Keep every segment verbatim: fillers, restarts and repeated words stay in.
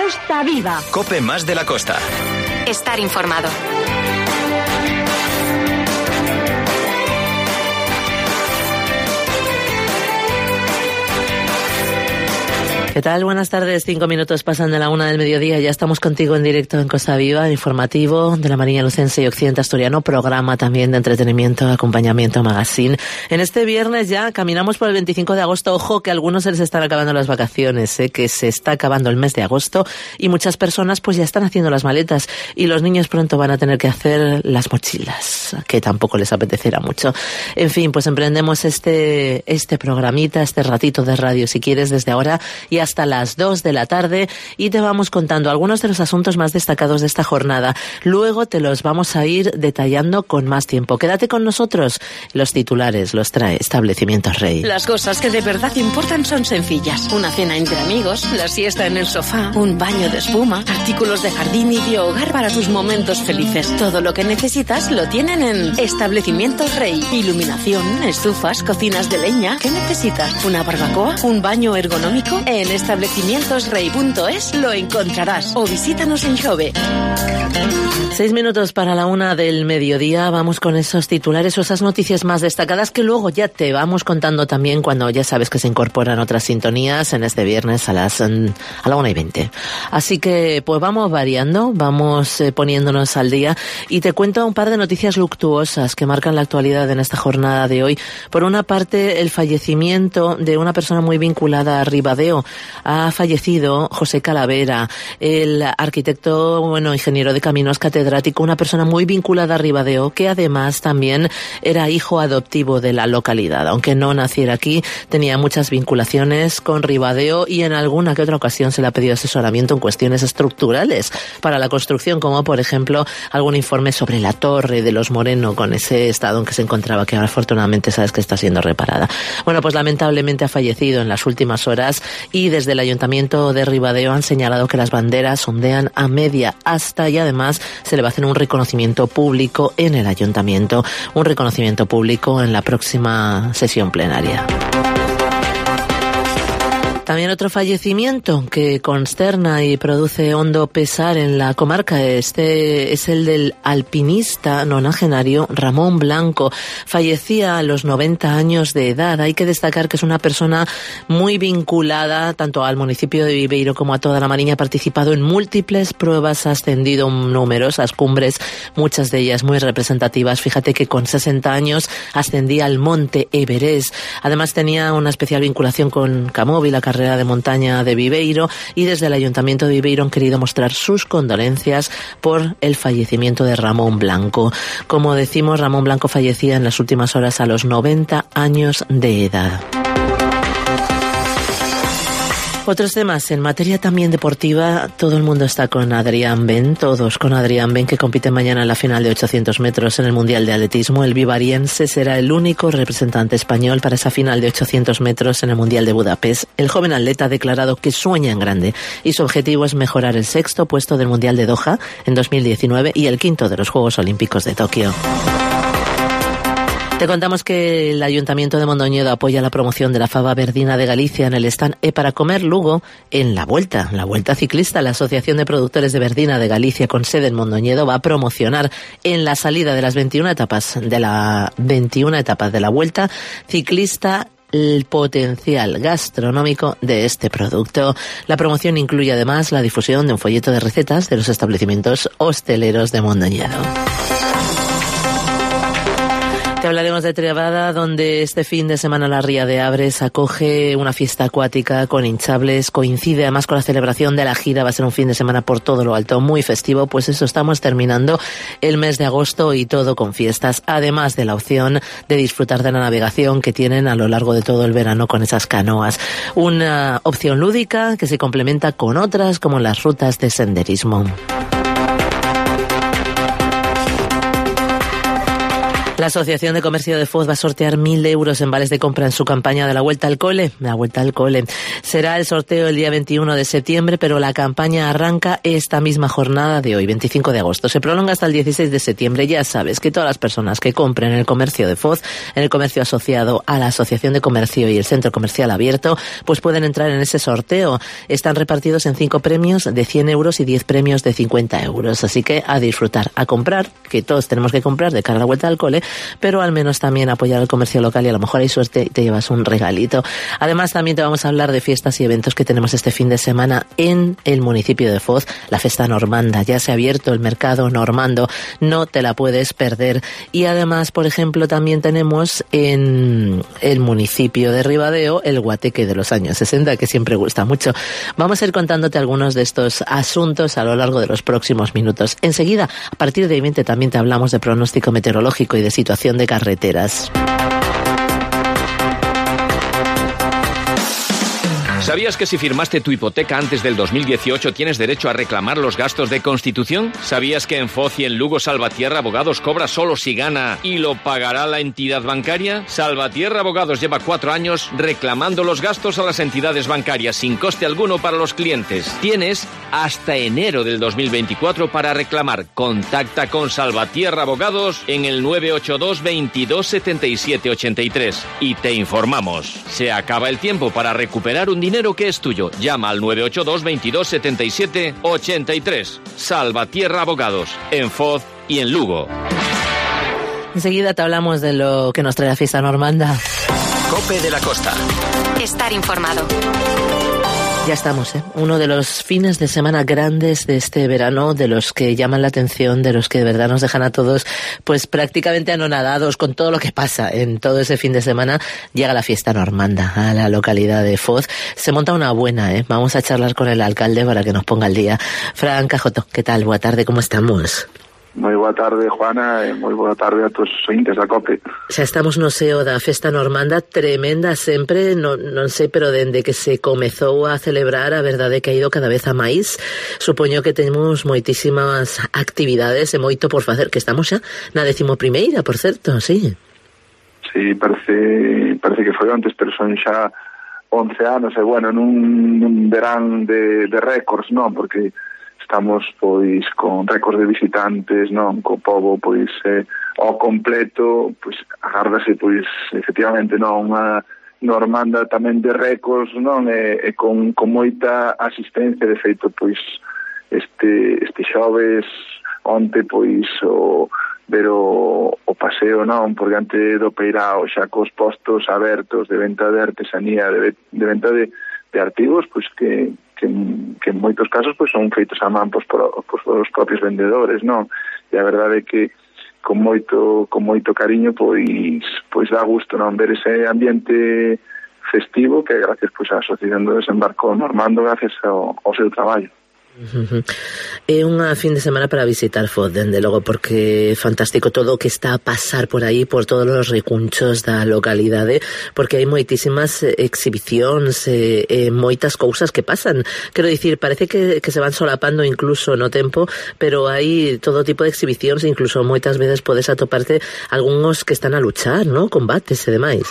Costa Viva. COPE más de la costa. Estar informado. ¿Qué tal? Buenas tardes. Cinco minutos pasan de la una del mediodía. Ya estamos contigo en directo en Costa Viva, informativo de la Mariña Lucense y Occidente Asturiano, programa también de entretenimiento, acompañamiento, magazine. En este viernes ya caminamos por el veinticinco de agosto. Ojo que a algunos se les están acabando las vacaciones, ¿eh? Que se está acabando el mes de agosto y muchas personas pues ya están haciendo las maletas y los niños pronto van a tener que hacer las mochilas, que tampoco les apetecerá mucho. En fin, pues emprendemos este, este programita, este ratito de radio, si quieres, desde ahora y hasta las dos de la tarde, y te vamos contando algunos de los asuntos más destacados de esta jornada. Luego te los vamos a ir detallando con más tiempo. Quédate con nosotros. Los titulares los trae Establecimientos Rey. Las cosas que de verdad importan son sencillas. Una cena entre amigos, la siesta en el sofá, un baño de espuma, artículos de jardín y de hogar para tus momentos felices. Todo lo que necesitas lo tienen en Establecimientos Rey. Iluminación, estufas, cocinas de leña. ¿Qué necesitas? ¿Una barbacoa? ¿Un baño ergonómico? En establecimientos rey punto es lo encontrarás o visítanos en Xove. Seis minutos para la una del mediodía. Vamos con esos titulares o esas noticias más destacadas que luego ya te vamos contando también cuando ya sabes que se incorporan otras sintonías en este viernes a las a la una y veinte. Así que pues vamos variando, vamos eh, poniéndonos al día y te cuento un par de noticias luctuosas que marcan la actualidad en esta jornada de hoy. Por una parte, el fallecimiento de una persona muy vinculada a Ribadeo. Ha fallecido José Calavera, el arquitecto, bueno, ingeniero de caminos, catedrático, una persona muy vinculada a Ribadeo, que además también era hijo adoptivo de la localidad. Aunque no naciera aquí, tenía muchas vinculaciones con Ribadeo y en alguna que otra ocasión se le ha pedido asesoramiento en cuestiones estructurales para la construcción, como por ejemplo algún informe sobre la Torre de los Moreno, con ese estado en que se encontraba, que ahora afortunadamente sabes que está siendo reparada. Bueno, pues lamentablemente ha fallecido en las últimas horas y desde el Ayuntamiento de Ribadeo han señalado que las banderas ondean a media asta y además se le va a hacer un reconocimiento público en el Ayuntamiento, un reconocimiento público en la próxima sesión plenaria. También otro fallecimiento que consterna y produce hondo pesar en la comarca. Este es el del alpinista nonagenario Ramón Blanco. Fallecía a los noventa años de edad. Hay que destacar que es una persona muy vinculada tanto al municipio de Viveiro como a toda la Mariña. Ha participado en múltiples pruebas, ha ascendido numerosas cumbres, muchas de ellas muy representativas. Fíjate que con sesenta años ascendía al monte Everest. Además tenía una especial vinculación con Camovi, la carrera de montaña de Viveiro, y desde el Ayuntamiento de Viveiro han querido mostrar sus condolencias por el fallecimiento de Ramón Blanco. Como decimos, Ramón Blanco fallecía en las últimas horas a los noventa años de edad. Otros temas, en materia también deportiva, todo el mundo está con Adrián Ben, todos con Adrián Ben, que compite mañana en la final de ochocientos metros en el Mundial de Atletismo. El vivariense será el único representante español para esa final de ochocientos metros en el Mundial de Budapest. El joven atleta ha declarado que sueña en grande y su objetivo es mejorar el sexto puesto del Mundial de Doha en dos mil diecinueve y el quinto de los Juegos Olímpicos de Tokio. Te contamos que el Ayuntamiento de Mondoñedo apoya la promoción de la fava verdina de Galicia en el stand E para Comer Lugo en la Vuelta, la Vuelta Ciclista. La Asociación de Productores de Verdina de Galicia, con sede en Mondoñedo, va a promocionar en la salida de las veintiuna etapas de la veintiuna etapas de la Vuelta Ciclista el potencial gastronómico de este producto. La promoción incluye además la difusión de un folleto de recetas de los establecimientos hosteleros de Mondoñedo. Te hablaremos de Trebada, donde este fin de semana la Ría de Abres acoge una fiesta acuática con hinchables. Coincide además con la celebración de la gira. Va a ser un fin de semana por todo lo alto, muy festivo. Pues eso, estamos terminando el mes de agosto y todo con fiestas. Además de la opción de disfrutar de la navegación que tienen a lo largo de todo el verano con esas canoas. Una opción lúdica que se complementa con otras como las rutas de senderismo. La Asociación de Comercio de Foz va a sortear mil euros en vales de compra en su campaña de la Vuelta al Cole. La Vuelta al Cole. Será el sorteo el día veintiuno de septiembre, pero la campaña arranca esta misma jornada de hoy, veinticinco de agosto. Se prolonga hasta el dieciséis de septiembre. Ya sabes que todas las personas que compren en el comercio de Foz, en el comercio asociado a la Asociación de Comercio y el Centro Comercial Abierto, pues pueden entrar en ese sorteo. Están repartidos en cinco premios de cien euros y diez premios de cincuenta euros. Así que a disfrutar, a comprar, que todos tenemos que comprar de cara a la Vuelta al Cole, pero al menos también apoyar el comercio local y a lo mejor hay suerte y te llevas un regalito. Además también te vamos a hablar de fiestas y eventos que tenemos este fin de semana en el municipio de Foz. La Festa Normanda, ya se ha abierto el mercado normando, no te la puedes perder. Y además, por ejemplo, también tenemos en el municipio de Ribadeo el guateque de los años sesenta, que siempre gusta mucho. Vamos a ir contándote algunos de estos asuntos a lo largo de los próximos minutos. Enseguida, a partir de veinte también te hablamos de pronóstico meteorológico y de situación de carreteras. ¿Sabías que si firmaste tu hipoteca antes del dos mil dieciocho tienes derecho a reclamar los gastos de constitución? ¿Sabías que en Foz y en Lugo Salvatierra Abogados cobra solo si gana y lo pagará la entidad bancaria? Salvatierra Abogados lleva cuatro años reclamando los gastos a las entidades bancarias sin coste alguno para los clientes. Tienes hasta enero del dos mil veinticuatro para reclamar. Contacta con Salvatierra Abogados en el nueve ocho dos, veintidós, setenta y siete, ochenta y tres y te informamos. Se acaba el tiempo para recuperar un dinero que es tuyo. Llama al nueve ocho dos, veintidós, setenta y siete, ochenta y tres. Salvatierra Abogados, en Foz y en Lugo. Enseguida te hablamos de lo que nos trae la fiesta normanda. Cope de la Costa. Estar informado. Ya estamos, ¿eh? Uno de los fines de semana grandes de este verano, de los que llaman la atención, de los que de verdad nos dejan a todos pues prácticamente anonadados con todo lo que pasa en todo ese fin de semana. Llega la fiesta normanda a la localidad de Foz. Se monta una buena, ¿eh? Vamos a charlar con el alcalde para que nos ponga al día. Fran Cajoto, ¿qué tal? Boa tarde, ¿cómo estamos? Moi boa tarde, Juana, e moi boa tarde a todos os ointes da COPE. Xa estamos no seo da festa normanda, tremenda sempre, non, non sei, pero dende que se comezou a celebrar, a verdade é que ha ido cada vez a máis. Supoño que temos moitísimas actividades e moito por facer, que estamos xa na décimo primeira, por certo, sí. Sí, parece, parece que foi antes, pero son xa once anos, e bueno, nun, nun verán de, de récords, non? Porque estamos pois con récords de visitantes, non, co pobo pois eh, ao completo, pois agárdase pois efectivamente non unha normanda tamén de récords, non, e, e con, con moita asistencia. De feito pois este este xoves onte pois o ver o, o paseo, non, por diante do Peirao, xa cos postos abertos de venta de artesanía, de, de venta de, de artigos pois que Que, que en moitos casos pois son feitos a man pois, por, pois, por os propios vendedores, non? E a verdade é que con moito con moito cariño pois pois dá gusto, non, ver ese ambiente festivo que gracias pois á Asociación do Desembarco Normando, gracias ao, ao seu traballo. Uh-huh. É unha fin de semana para visitar Foz, dende logo, porque é fantástico todo o que está a pasar por aí, por todos os recunchos da localidade, porque hai moitísimas exhibicións e, e moitas cousas que pasan. Quero dicir, parece que, que se van solapando incluso no tempo, pero hai todo tipo de exhibicións, incluso moitas veces podes atoparte algúns que están a luchar, ¿no? Combates e demais.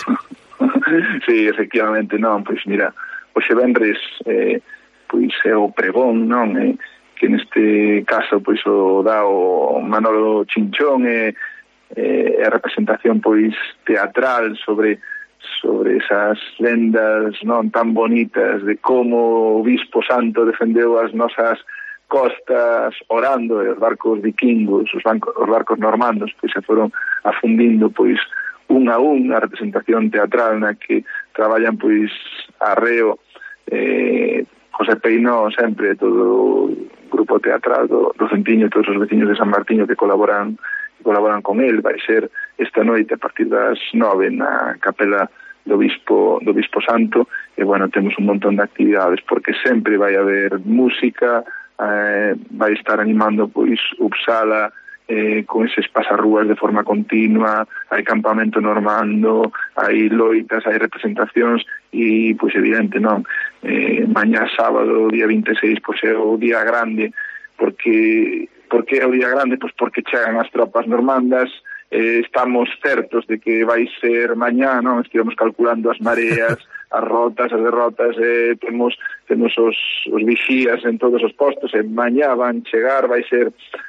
Sí, efectivamente, non, pois mira, hoxe venres eh, pois é o pregón, non, eh, que neste caso pois o dá o Manolo Chinchón, e eh, a representación pois teatral sobre sobre esas lendas, non, tan bonitas de como o Bispo Santo defendeu as nosas costas orando, e os barcos vikingos, os, bancos, os barcos normandos pois se foron afundindo pois un a un, a representación teatral na que traballan pois arreo eh, José Peinó, sempre, todo o grupo teatral do, do Centiño, todos os veciños de San Martiño que colaboran que colaboran con el. Vai ser esta noite a partir das nove na capela do Bispo do Bispo Santo, e bueno, temos un montón de actividades, porque sempre vai haber música, eh, vai estar animando pois Uppsala, eh, con eses pasarrúas de forma continua, hai campamento normando, hai loitas, hai representacións, e, pois, evidente, non? Eh, mañá sábado, día vinte e seis, pois, é o día grande, porque porque é o día grande, pois, porque chegan as tropas normandas, eh, estamos certos de que vai ser mañá, non? Estivemos calculando as mareas, as rotas, as derrotas, eh, temos, temos os, os vixías en todos os postos, e mañá van chegar, vai ser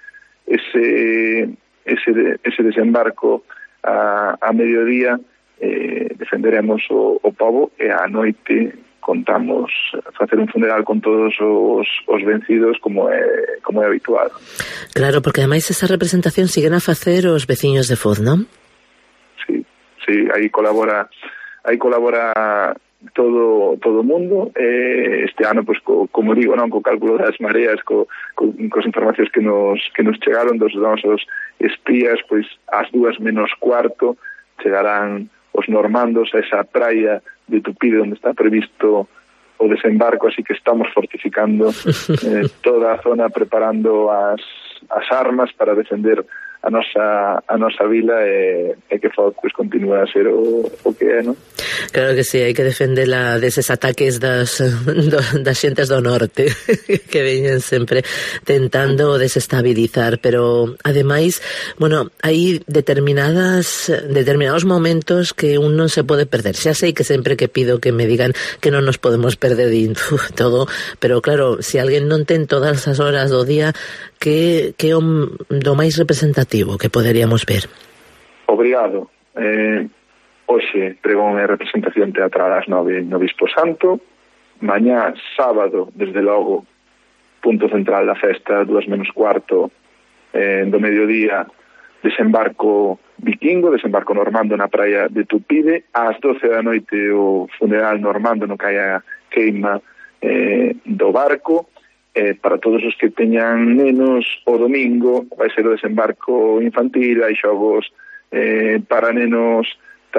ese, ese, ese desembarco a, a mediodía, eh, defenderemos o, o pobo, e a noite contamos facer un funeral con todos os, os vencidos como é, como é habitual. Claro, porque ademais esa representación siguen a facer os veciños de Foz, non? Sí, sí, aí colabora aí colabora todo todo o mundo. Eh, este ano, pues, co, como digo, non, co cálculo das mareas, co, co, cos informacións que nos que nos chegaron dos nosos espías, pois ás dúas menos cuarto chegarán os normandos a esa praia de Tupide onde está previsto o desembarco, así que estamos fortificando eh, toda a zona, preparando as, as armas para defender a nosa a nosa vila e, e que Foz pues, continúa a ser o, o que é, non? Claro que sí, hai que defendela deses ataques das, do, das xentes do norte que veñen sempre tentando desestabilizar, pero ademais, bueno, hai determinadas determinados momentos que un non se pode perder. Xa sei que sempre que pido que me digan que non nos podemos perder de todo, pero claro, se alguén non ten todas as horas do día, que que o do máis representativo que poderíamos ver? Obrigado. Eh, hoxe pregón e representación teatral ás nove no Bispo Santo. Mañá, sábado, desde logo, punto central da festa, dúas menos cuarto, eh, do mediodía, desembarco vikingo, desembarco normando na praia de Tupide. Ás doce da noite o funeral normando no que hai a queima eh, do barco. Eh, para todos os que teñan nenos, o domingo vai ser o desembarco infantil, hai xogos eh, para nenos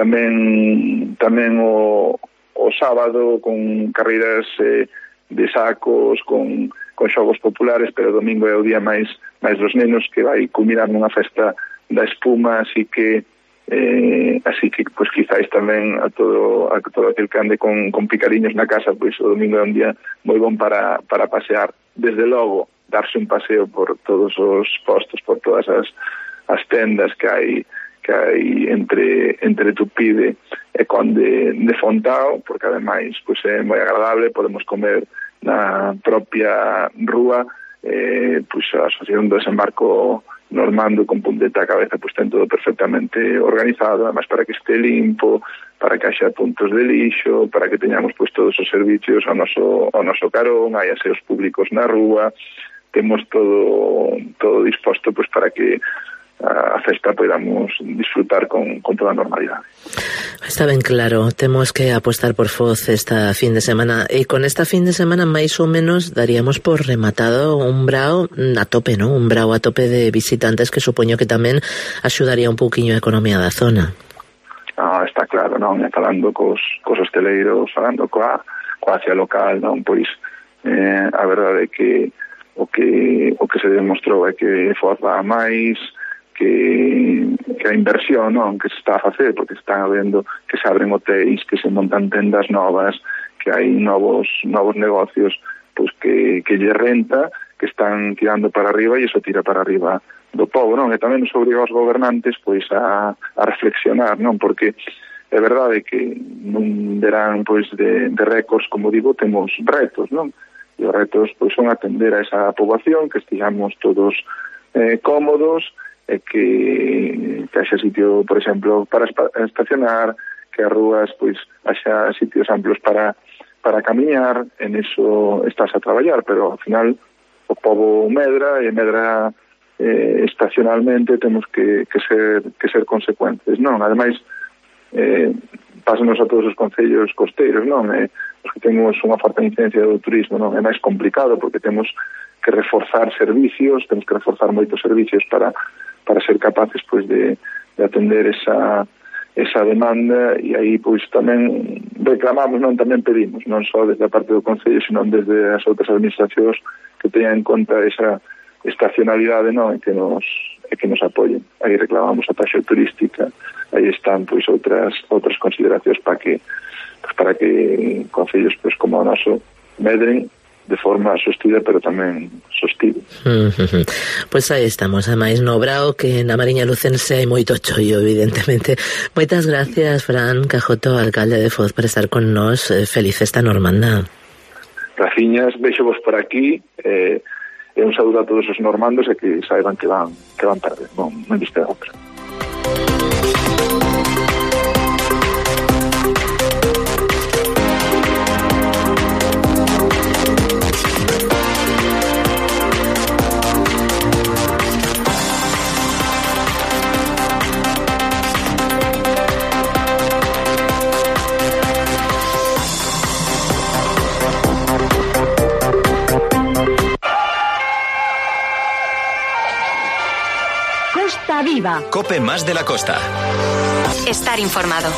tamén tamén o, o sábado con carreiras eh, de sacos, con, con xogos populares, pero o domingo é o día máis máis dos nenos, que vai culminar nunha festa da espuma, así que eh, así que pues quizáis tamén a todo a todo aquel que ande con, con picariños na casa, pois o domingo é un día moi bon para, para pasear. Desde logo, darse un paseo por todos os postos, por todas as, as tendas que hai que hai entre entre Tupide e Conde de Fontao, porque ademais pues, é moi agradable, podemos comer na propia rúa, eh, pues, a Asociación do Desembarco Normando con punteta a cabeza, pues ten todo perfectamente organizado, además para que este limpo, para que haxa puntos de lixo, para que teñamos pues todos os servicios ao noso ao noso carón, hai aseos públicos na rúa, temos todo todo disposto pues para que a festa podamos disfrutar con, con toda a normalidade. Está ben claro, temos que apostar por Foz esta fin de semana, e con esta fin de semana máis ou menos daríamos por rematado un brao a tope, non? Un brao a tope de visitantes que supoño que tamén axudaría un pouquiño a economía da zona. Ah, está claro, non? E falando cos, cos hosteleiros, falando coa, coa acia local, non? Pois eh, a verdade é que o que o que se demostrou é que Foz va a máis, que, que a inversión, non, que se está a facer, porque están habendo que se abren hotéis, que se montan tendas novas, que hai novos novos negocios, pois que, que lle renta, que están tirando para arriba, e iso tira para arriba do pobo, non? E tamén nos obriga aos gobernantes pois a, a reflexionar, non? Porque é verdade que nun verán pois de, de récords, como digo, temos retos, non? E os retos pois son atender a esa poboación, que estejamos todos eh, cómodos, e que, que haxa sitio, por exemplo, para estacionar, que as rúas pois haxa sitios amplos para para camiñar, en eso estás a traballar, pero ao final o pobo medra e medra eh, estacionalmente, temos que, que ser que ser consecuentes, non? Ademais, eh, pásanos a todos os concellos costeiros, non? Eh, os que temos unha forte incidencia do turismo, non? É máis complicado porque temos que reforzar servicios, temos que reforzar moitos servicios para para ser capaces pois de, de atender esa esa demanda, e aí pois tamén reclamamos, non, tamén pedimos, non só desde a parte do Concello, sino desde as outras administracións, que teñan en conta esa estacionalidade, non, e que nos e que nos apoyen. Aí reclamamos a taxa turística, aí están pois outras outras consideracións para que pues, para que concellos pois como o noso medren de forma sostida, pero tamén sostible. Uh-huh. Pois aí estamos, ademais no Brao, que na Mariña Lucense hai moito chollo, evidentemente. Moitas gracias, Fran Cajoto, alcalde de Foz, por estar con nós. Feliz esta normanda. Graciñas, vexo vos por aquí, eh, e un saúdo a todos os normandos e que saiban que van, que van tarde, non, non viste outra. Viva. Cope más de la costa. Estar informado.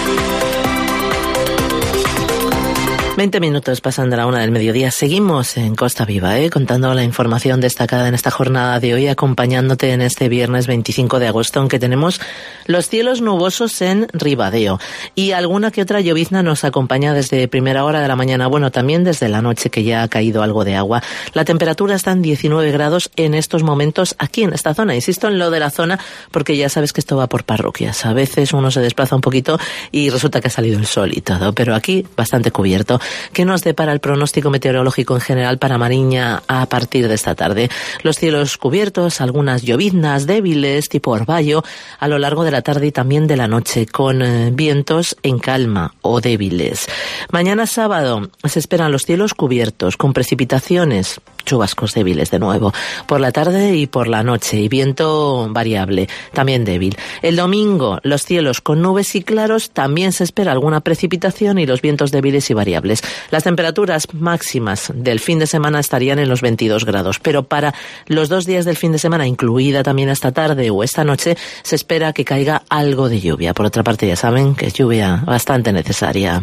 veinte minutos pasan de la una del mediodía. Seguimos en Costa Viva, ¿eh? contando la información destacada en esta jornada de hoy, acompañándote en este viernes veinticinco de agosto, aunque tenemos los cielos nubosos en Ribadeo y alguna que otra llovizna nos acompaña desde primera hora de la mañana, bueno, también desde la noche, que ya ha caído algo de agua. La temperatura está en diecinueve grados en estos momentos aquí en esta zona. Insisto en lo de la zona porque ya sabes que esto va por parroquias. A veces uno se desplaza un poquito y resulta que ha salido el sol y todo, pero aquí bastante cubierto. ¿Qué nos depara el pronóstico meteorológico en general para Mariña a partir de esta tarde? Los cielos cubiertos, algunas lloviznas débiles tipo orvallo a lo largo de la tarde y también de la noche, con eh, vientos en calma o débiles. Mañana sábado se esperan los cielos cubiertos con precipitaciones, chubascos débiles de nuevo, por la tarde y por la noche, y viento variable, también débil. El domingo los cielos con nubes y claros, también se espera alguna precipitación y los vientos débiles y variables. Las temperaturas máximas del fin de semana estarían en los veintidós grados, pero para los dos días del fin de semana, incluida también esta tarde o esta noche, se espera que caiga algo de lluvia. Por otra parte, ya saben que es lluvia bastante necesaria.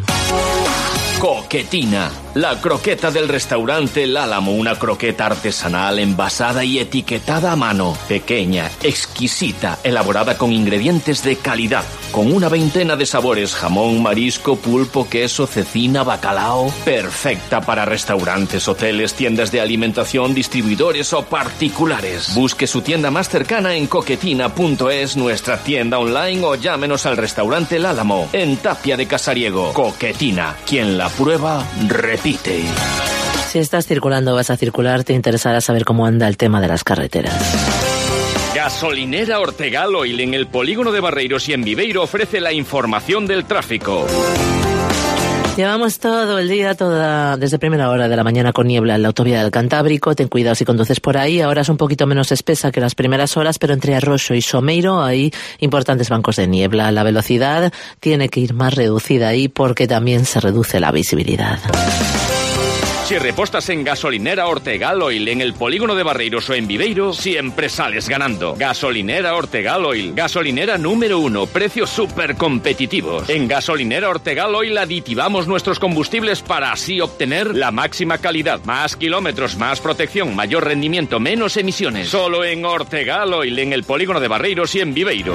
Coquetina, la croqueta del restaurante El Álamo, una croqueta artesanal envasada y etiquetada a mano, pequeña, exquisita, elaborada con ingredientes de calidad, con una veintena de sabores, jamón, marisco, pulpo, queso, cecina, bacalao, perfecta para restaurantes, hoteles, tiendas de alimentación, distribuidores o particulares. Busque su tienda más cercana en coquetina punto es, nuestra tienda online, o llámenos al restaurante El Álamo, en Tapia de Casariego. Coquetina, quien la prueba, repite. Si estás circulando o vas a circular, te interesará saber cómo anda el tema de las carreteras. Gasolinera Ortegal Oil en el polígono de Barreiros y en Viveiro ofrece la información del tráfico. Llevamos todo el día, toda desde primera hora de la mañana con niebla en la autovía del Cantábrico. Ten cuidado si conduces por ahí. Ahora es un poquito menos espesa que las primeras horas, pero entre Arroxo y Someiro hay importantes bancos de niebla. La velocidad tiene que ir más reducida ahí porque también se reduce la visibilidad. Si repostas en Gasolinera Ortegal Oil en el polígono de Barreiros o en Viveiro, siempre sales ganando. Gasolinera Ortegal Oil, gasolinera número uno, precios súper competitivos. En Gasolinera Ortegal Oil aditivamos nuestros combustibles para así obtener la máxima calidad, más kilómetros, más protección, mayor rendimiento, menos emisiones. Solo en Ortegal Oil en el polígono de Barreiros y en Viveiro.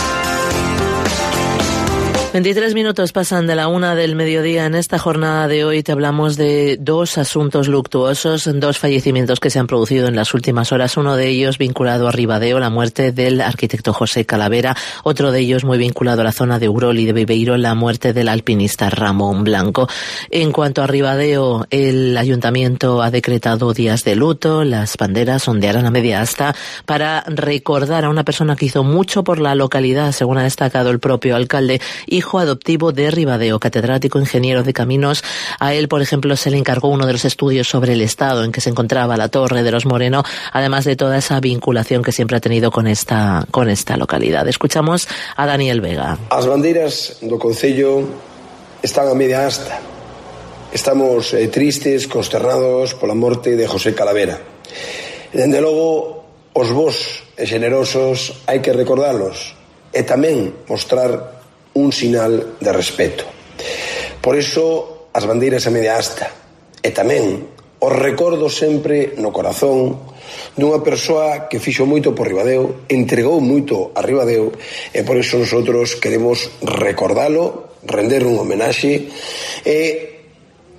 veintitrés minutos pasan de la una del mediodía. En esta jornada de hoy te hablamos de dos asuntos luctuosos, dos fallecimientos que se han producido en las últimas horas. Uno de ellos vinculado a Ribadeo, la muerte del arquitecto José Calavera. Otro de ellos muy vinculado a la zona de Urol y de Viveiro, la muerte del alpinista Ramón Blanco. En cuanto a Ribadeo, el ayuntamiento ha decretado días de luto. Las banderas ondearán a media asta para recordar a una persona que hizo mucho por la localidad, según ha destacado el propio alcalde, y hijo adoptivo de Ribadeo, catedrático, ingeniero de caminos. A él, por ejemplo, se le encargó uno de los estudios sobre el estado en que se encontraba la Torre de los Moreno, además de toda esa vinculación que siempre ha tenido con esta, con esta localidad. Escuchamos a Daniel Vega. As bandeiras do Concello están a media asta. Estamos eh, tristes, consternados pola morte de José Calavera. Dende logo, os vos e generosos hai que recordalos e tamén mostrar un sinal de respeto. Por iso, as bandeiras a media asta. E tamén os recordo sempre no corazón dunha persoa que fixo moito por Ribadeo, entregou moito a Ribadeo, e por iso nosotros queremos recordalo, render un homenaxe e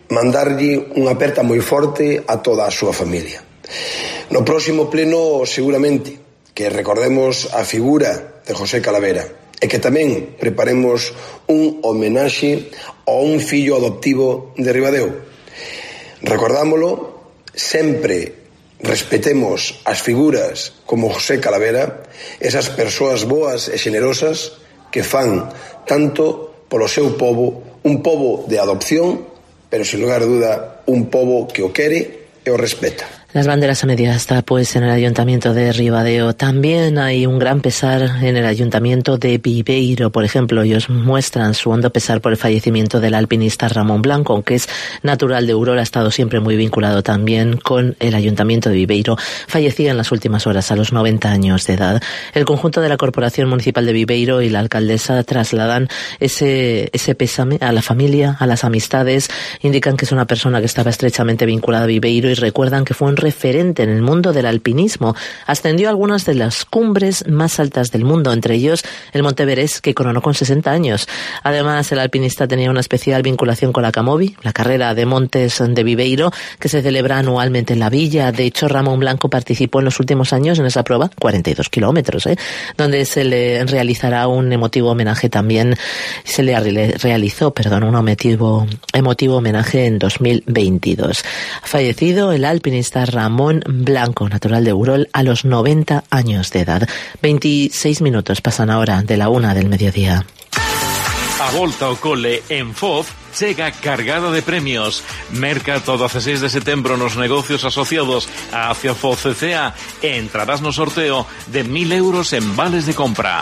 mandarlle unha aperta moi forte a toda a súa familia. No próximo pleno, seguramente, que recordemos a figura de José Calavera e que tamén preparemos un homenaxe a un fillo adoptivo de Ribadeo. Recordámolo, sempre respetemos as figuras como José Calavera, esas persoas boas e xenerosas que fan tanto polo seu pobo, un pobo de adopción, pero sin lugar a duda un pobo que o quere e o respeta. Las banderas a media asta, pues, en el Ayuntamiento de Ribadeo. También hay un gran pesar en el Ayuntamiento de Viveiro, por ejemplo. Ellos muestran su hondo pesar por el fallecimiento del alpinista Ramón Blanco, aunque es natural de Aurora, ha estado siempre muy vinculado también con el Ayuntamiento de Viveiro. Fallecía en las últimas horas, a los noventa años de edad. El conjunto de la Corporación Municipal de Viveiro y la alcaldesa trasladan ese, ese pésame a la familia, a las amistades. Indican que es una persona que estaba estrechamente vinculada a Viveiro y recuerdan que fue un referente en el mundo del alpinismo. Ascendió a algunas de las cumbres más altas del mundo, entre ellos el Monte Everest, que coronó con sesenta años. Además, el alpinista tenía una especial vinculación con la Camobi, la carrera de montes de Viveiro, que se celebra anualmente en la villa. De hecho, Ramón Blanco participó en los últimos años en esa prueba, cuarenta y dos kilómetros, ¿eh? donde se le realizará un emotivo homenaje también, se le realizó, perdón, un emotivo, emotivo homenaje en dos mil veintidós. Ha fallecido el alpinista Ramón Blanco, natural de Urol, a los noventa años de edad. veintiséis minutos pasan ahora de la una del mediodía. A volta ao cole en Foz chega cargada de premios. Merca todo a dezasseis de setembro nos negocios asociados a Acia Foz C C A e entrarás no sorteo de mil euros en vales de compra.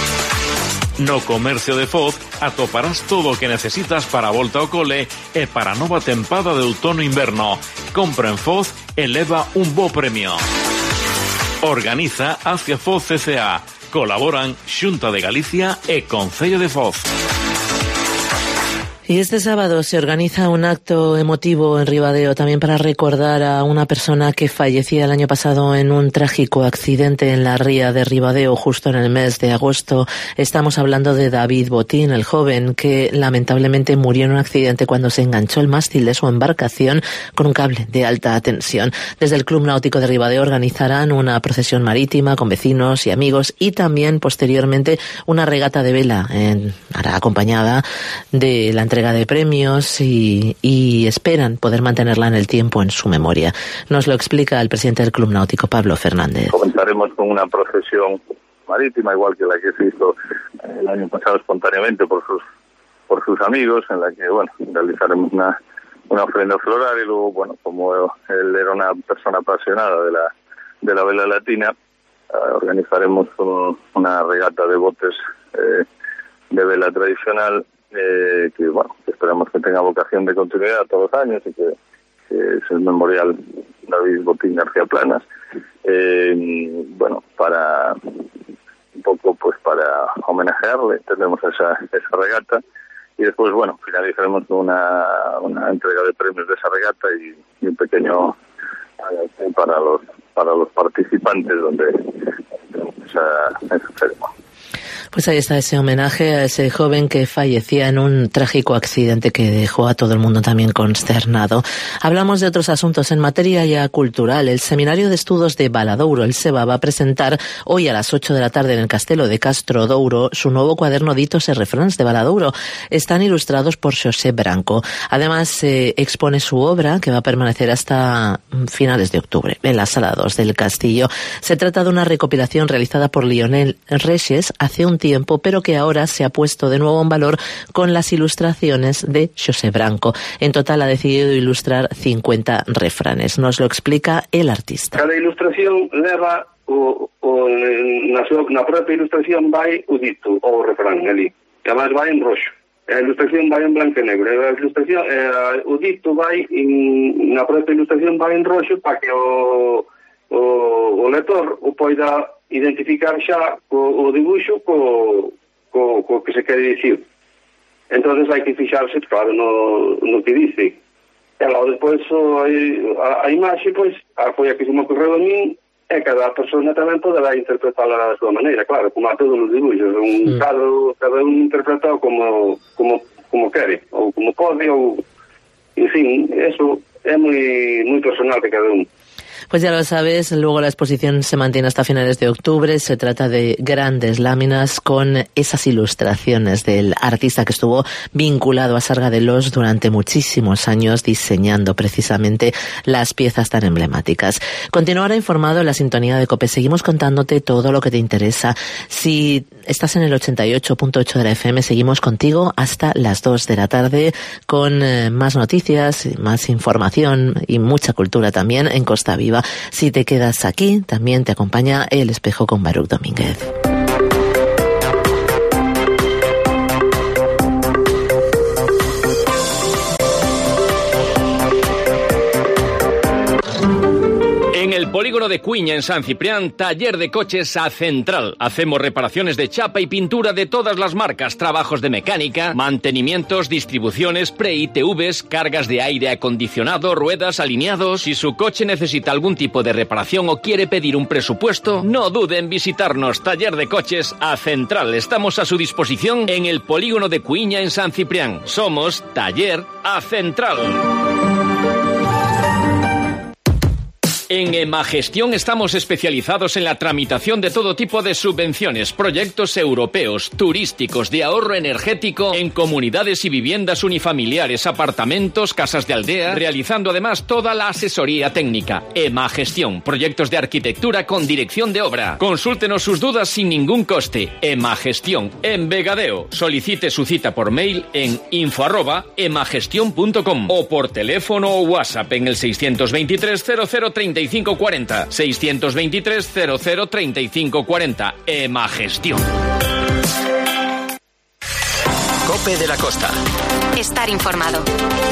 No comercio de Foz atoparás todo o que necesitas para a volta ao cole e para a nova tempada de outono-inverno. Compra en Foz e leva un bo premio. Organiza Acia Foz C C A. Colaboran Xunta de Galicia e Concello de Foz. Y este sábado se organiza un acto emotivo en Ribadeo también para recordar a una persona que fallecía el año pasado en un trágico accidente en la ría de Ribadeo justo en el mes de agosto. Estamos hablando de David Botín, el joven que lamentablemente murió en un accidente cuando se enganchó el mástil de su embarcación con un cable de alta tensión. Desde el Club Náutico de Ribadeo organizarán una procesión marítima con vecinos y amigos y también posteriormente una regata de vela en, hará acompañada de la entrega de premios y, y esperan poder mantenerla en el tiempo en su memoria. Nos lo explica el presidente del Club Náutico, Pablo Fernández. Comenzaremos con una procesión marítima, igual que la que se hizo el año pasado espontáneamente por sus por sus amigos, en la que, bueno, realizaremos una, una ofrenda floral y luego, bueno, como él era una persona apasionada de la de la vela latina, uh, organizaremos un, una regata de botes eh, de vela tradicional Eh, que bueno, esperamos que tenga vocación de continuidad todos los años y que, que es el memorial David Botín García Planas, eh, bueno, para un poco pues para homenajearle tendremos esa, esa regata y después, bueno, finalizaremos con una, una entrega de premios de esa regata y, y un pequeño eh, para los para los participantes donde tenemos esa, esa ceremonia. Pues ahí está ese homenaje a ese joven que fallecía en un trágico accidente que dejó a todo el mundo también consternado. Hablamos de otros asuntos en materia ya cultural. El Seminario de Estudos de Valadouro, el SEBA, va a presentar hoy a las ocho de la tarde en el Castelo de Castro Douro su nuevo cuaderno Ditos e Refráns de Valadouro. Están ilustrados por Xosé Branco. Además, se eh, expone su obra, que va a permanecer hasta finales de octubre, en la Sala dos del Castillo. Se trata de una recopilación realizada por Lionel Reyes hace un tiempo, pero que ahora se ha puesto de nuevo en valor con las ilustraciones de Xosé Branco. En total ha decidido ilustrar cincuenta refranes. Nos lo explica el artista. Cada ilustración leva o, o na, súa, na propia ilustración vai o dito ou o refrán ali, que además vai en roxo. A ilustración vai en blanco e negro. A ilustración, eh, o dito vai en, na propia ilustración vai en roxo para que o, o, o lector o poida identificar xa co, o dibuixo co, co, co que se quere dicir. Entonces hai que fixarse, claro, no, no que dice. E logo despois a, a imaxe, pois, a foi a que se me ocorreu a min, e cada persona tamén poderá interpretarla da súa maneira, claro, como a todos os dibuixos, un mm. cada, cada un interpretado como, como, como quere, ou como pode, ou en fin, eso é moi moi personal de cada un. Pues ya lo sabes, luego la exposición se mantiene hasta finales de octubre. Se trata de grandes láminas con esas ilustraciones del artista que estuvo vinculado a Sarga de Los durante muchísimos años diseñando precisamente las piezas tan emblemáticas. Continuará informado en la sintonía de COPE. Seguimos contándote todo lo que te interesa. Si estás en el ochenta y ocho punto ocho de la F M, seguimos contigo hasta las dos de la tarde con eh, más noticias, más información y mucha cultura también en Costa Viva. Si te quedas aquí, también te acompaña El Espejo con Baruch Domínguez. En el polígono de Cuiña, en San Ciprián, taller de coches A Central. Hacemos reparaciones de chapa y pintura de todas las marcas, trabajos de mecánica, mantenimientos, distribuciones, pre-I T Vs, cargas de aire acondicionado, ruedas, alineados. Si su coche necesita algún tipo de reparación o quiere pedir un presupuesto, no dude en visitarnos. Taller de coches A Central. Estamos a su disposición en el polígono de Cuiña, en San Ciprián. Somos Taller A Central. En Emagestión estamos especializados en la tramitación de todo tipo de subvenciones, proyectos europeos, turísticos, de ahorro energético, en comunidades y viviendas unifamiliares, apartamentos, casas de aldea, realizando además toda la asesoría técnica. Emagestión, proyectos de arquitectura con dirección de obra. Consúltenos sus dudas sin ningún coste. Emagestión, en Vegadeo. Solicite su cita por mail en info arroba emagestion punto com o por teléfono o WhatsApp en el seiscientos veintitrés cero cero treinta y cinco cuarenta, seiscientos veintitrés cero cero treinta y cinco cuarenta. Emagestión. COPE de la Costa. Estar informado.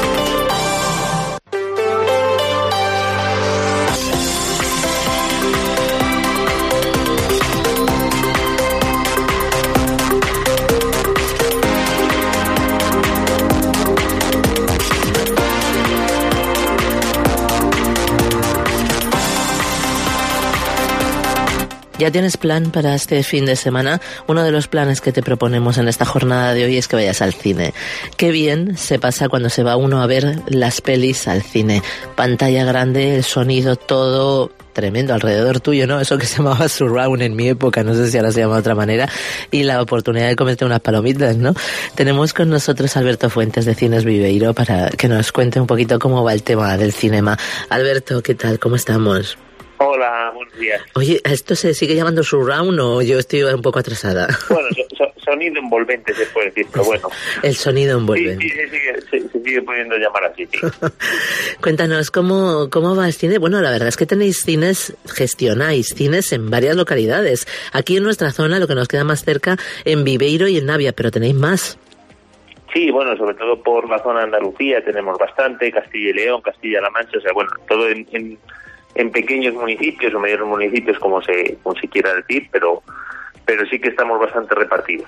¿Ya tienes plan para este fin de semana? Uno de los planes que te proponemos en esta jornada de hoy es que vayas al cine. Qué bien se pasa cuando se va uno a ver las pelis al cine. Pantalla grande, el sonido, todo tremendo alrededor tuyo, ¿no? Eso que se llamaba surround en mi época, no sé si ahora se llama de otra manera, y la oportunidad de comerte unas palomitas, ¿no? Tenemos con nosotros a Alberto Fuentes de Cines Viveiro para que nos cuente un poquito cómo va el tema del cinema. Alberto, ¿qué tal? ¿Cómo estamos? Hola, buenos días. Oye, ¿esto se sigue llamando surround o yo estoy un poco atrasada? Bueno, so, so, sonido envolvente se puede decir, pero bueno. El sonido envolvente. Sí, sí, se sigue, se, se sigue pudiendo llamar así, sí. Cuéntanos, ¿cómo, ¿cómo va el cine? Bueno, la verdad es que tenéis cines, gestionáis cines en varias localidades. Aquí en nuestra zona, lo que nos queda más cerca, en Viveiro y en Navia, pero tenéis más. Sí, bueno, sobre todo por la zona de Andalucía tenemos bastante, Castilla y León, Castilla-La Mancha, o sea, bueno, todo en... en en pequeños municipios o medianos municipios, como se como se quiera decir, pero pero sí que estamos bastante repartidos.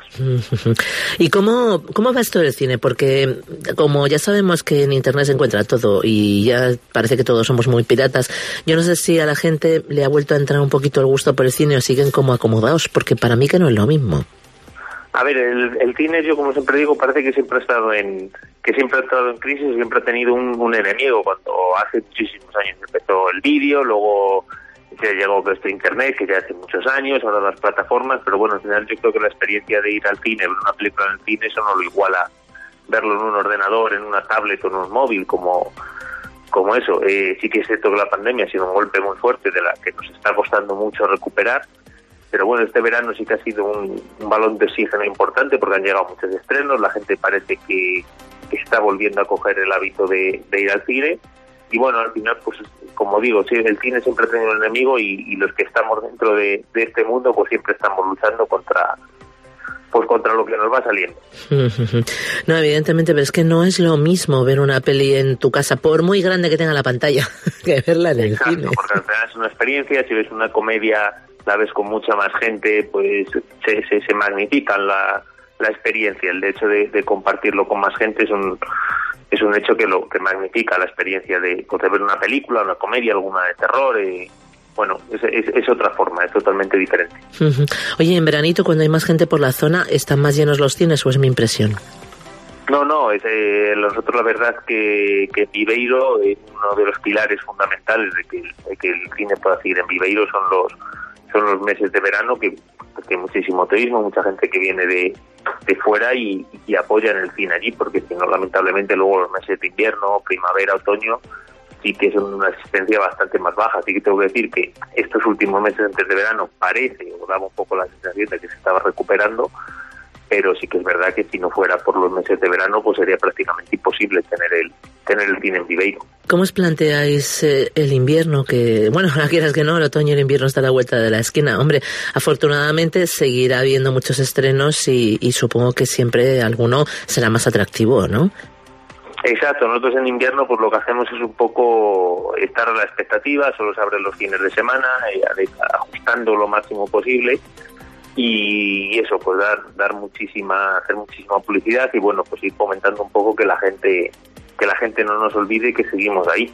¿Y cómo, cómo va esto del cine? Porque como ya sabemos que en Internet se encuentra todo y ya parece que todos somos muy piratas, yo no sé si a la gente le ha vuelto a entrar un poquito el gusto por el cine o siguen como acomodados, porque para mí que no es lo mismo. A ver, el, el cine, yo como siempre digo, parece que siempre ha estado en que siempre ha estado en crisis, siempre ha tenido un, un enemigo. Cuando hace muchísimos años empezó el vídeo, luego se llegó esto a Internet, que ya hace muchos años, ahora las plataformas, pero bueno, al final yo creo que la experiencia de ir al cine, ver una película en el cine, eso no lo iguala verlo en un ordenador, en una tablet o en un móvil, como como eso. Eh, sí que es cierto que la pandemia ha sido un golpe muy fuerte de la que nos está costando mucho recuperar. Pero bueno, este verano sí que ha sido un, un balón de oxígeno importante porque han llegado muchos estrenos, la gente parece que, que está volviendo a coger el hábito de, de ir al cine y bueno, al final, pues como digo, sí, el cine siempre ha tenido un enemigo y, y los que estamos dentro de, de este mundo pues siempre estamos luchando contra pues contra lo que nos va saliendo. No, evidentemente, pero es que no es lo mismo ver una peli en tu casa, por muy grande que tenga la pantalla, que verla en el Exacto, cine. Porque al final es una experiencia, si ves una comedia la ves con mucha más gente, pues se, se, se magnifican la, la experiencia. El hecho de, de compartirlo con más gente es un es un hecho que lo que magnifica la experiencia de, pues, de ver una película, una comedia, alguna de terror. Eh, bueno, es, es, es otra forma, es totalmente diferente. Uh-huh. Oye, en veranito, cuando hay más gente por la zona, ¿están más llenos los cines o es mi impresión? No, no, es, eh, nosotros la verdad que, que Viveiro es uno de los pilares fundamentales de que, de que el cine pueda seguir en Viveiro, son los son los meses de verano que, que hay muchísimo turismo, mucha gente que viene de, de fuera y, y apoya en el cine allí, porque si no, lamentablemente luego los meses de invierno, primavera, otoño, sí que son una asistencia bastante más baja. Así que tengo que decir que estos últimos meses antes de verano parece, o daba un poco la sensación de que se estaba recuperando, pero sí que es verdad que si no fuera por los meses de verano, pues sería prácticamente imposible tener el tener el cine en Viveiro. ¿Cómo os planteáis eh, el invierno? Que, bueno, no quieras que no, el otoño y el invierno está a la vuelta de la esquina. Hombre, afortunadamente seguirá habiendo muchos estrenos y, y supongo que siempre alguno será más atractivo, ¿no? Exacto, nosotros en invierno pues lo que hacemos es un poco estar a la expectativa, solo se abren los fines de semana, eh, ajustando lo máximo posible. Y eso, pues dar dar muchísima hacer muchísima publicidad y bueno, pues ir comentando un poco que la gente que la gente no nos olvide que seguimos ahí.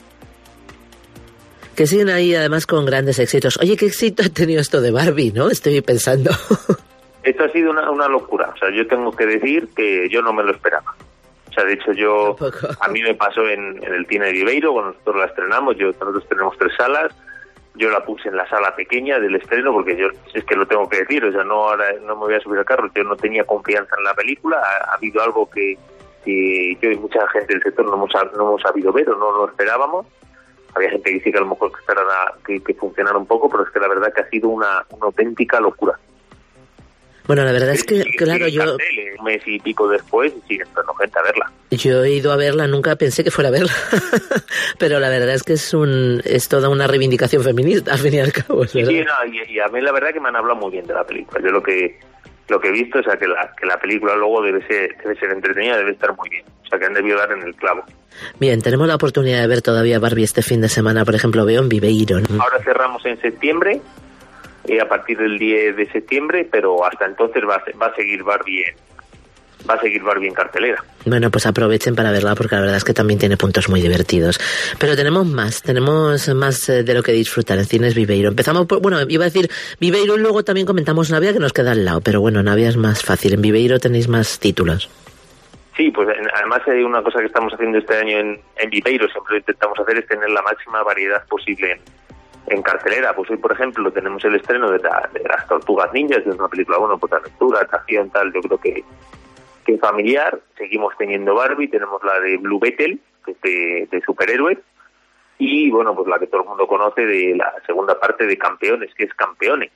Que siguen ahí además con grandes éxitos. Oye, qué éxito ha tenido esto de Barbie, ¿no? Estoy pensando. Esto ha sido una, una locura. O sea, yo tengo que decir que yo no me lo esperaba. O sea, de hecho yo, Tampoco. a mí me pasó en, en el cine de Viveiro, cuando nosotros la estrenamos, yo nosotros tenemos tres salas. Yo la puse en la sala pequeña del estreno porque yo, es que lo tengo que decir, o sea, no ahora no me voy a subir al carro, yo no tenía confianza en la película, ha, ha habido algo que, que yo y mucha gente del sector no hemos, no hemos sabido ver o no lo esperábamos. Había gente que dice que a lo mejor que esperara que, que funcionara un poco, pero es que la verdad que ha sido una, una auténtica locura. Bueno, la verdad es que, sí, claro, yo... Cartel, un mes y pico después y sigue entrando gente a verla. Yo he ido a verla, nunca pensé que fuera a verla. Pero la verdad es que es un es toda una reivindicación feminista, al fin y al cabo. Sí, sí, no, y, y a mí la verdad que me han hablado muy bien de la película. Yo lo que lo que he visto es que la, que la película luego debe ser, debe ser entretenida, debe estar muy bien. O sea, que han debido dar en el clavo. Bien, tenemos la oportunidad de ver todavía Barbie este fin de semana, por ejemplo, veo en Viveiro, ¿no? Ahora cerramos en septiembre. Eh, a partir del diez de septiembre, pero hasta entonces va a, va a seguir Barbie en, va a seguir Barbie en cartelera. Bueno, pues aprovechen para verla porque la verdad es que también tiene puntos muy divertidos. Pero tenemos más, tenemos más de lo que disfrutar en Cines Viveiro. Empezamos por, bueno, iba a decir Viveiro y luego también comentamos Navia que nos queda al lado, pero bueno, Navia es más fácil, en Viveiro tenéis más títulos. Sí, pues además hay una cosa que estamos haciendo este año en, en Viveiro, siempre lo intentamos hacer, es tener la máxima variedad posible en En cartelera. Pues hoy, por ejemplo, tenemos el estreno de, la, de las Tortugas Ninjas, que es una película, bueno, pues aventura, atracción, tal, yo creo que, que familiar. Seguimos teniendo Barbie, tenemos la de Blue Beetle, que es de, de superhéroes, y bueno, pues la que todo el mundo conoce de la segunda parte de Campeones, que es Campeones.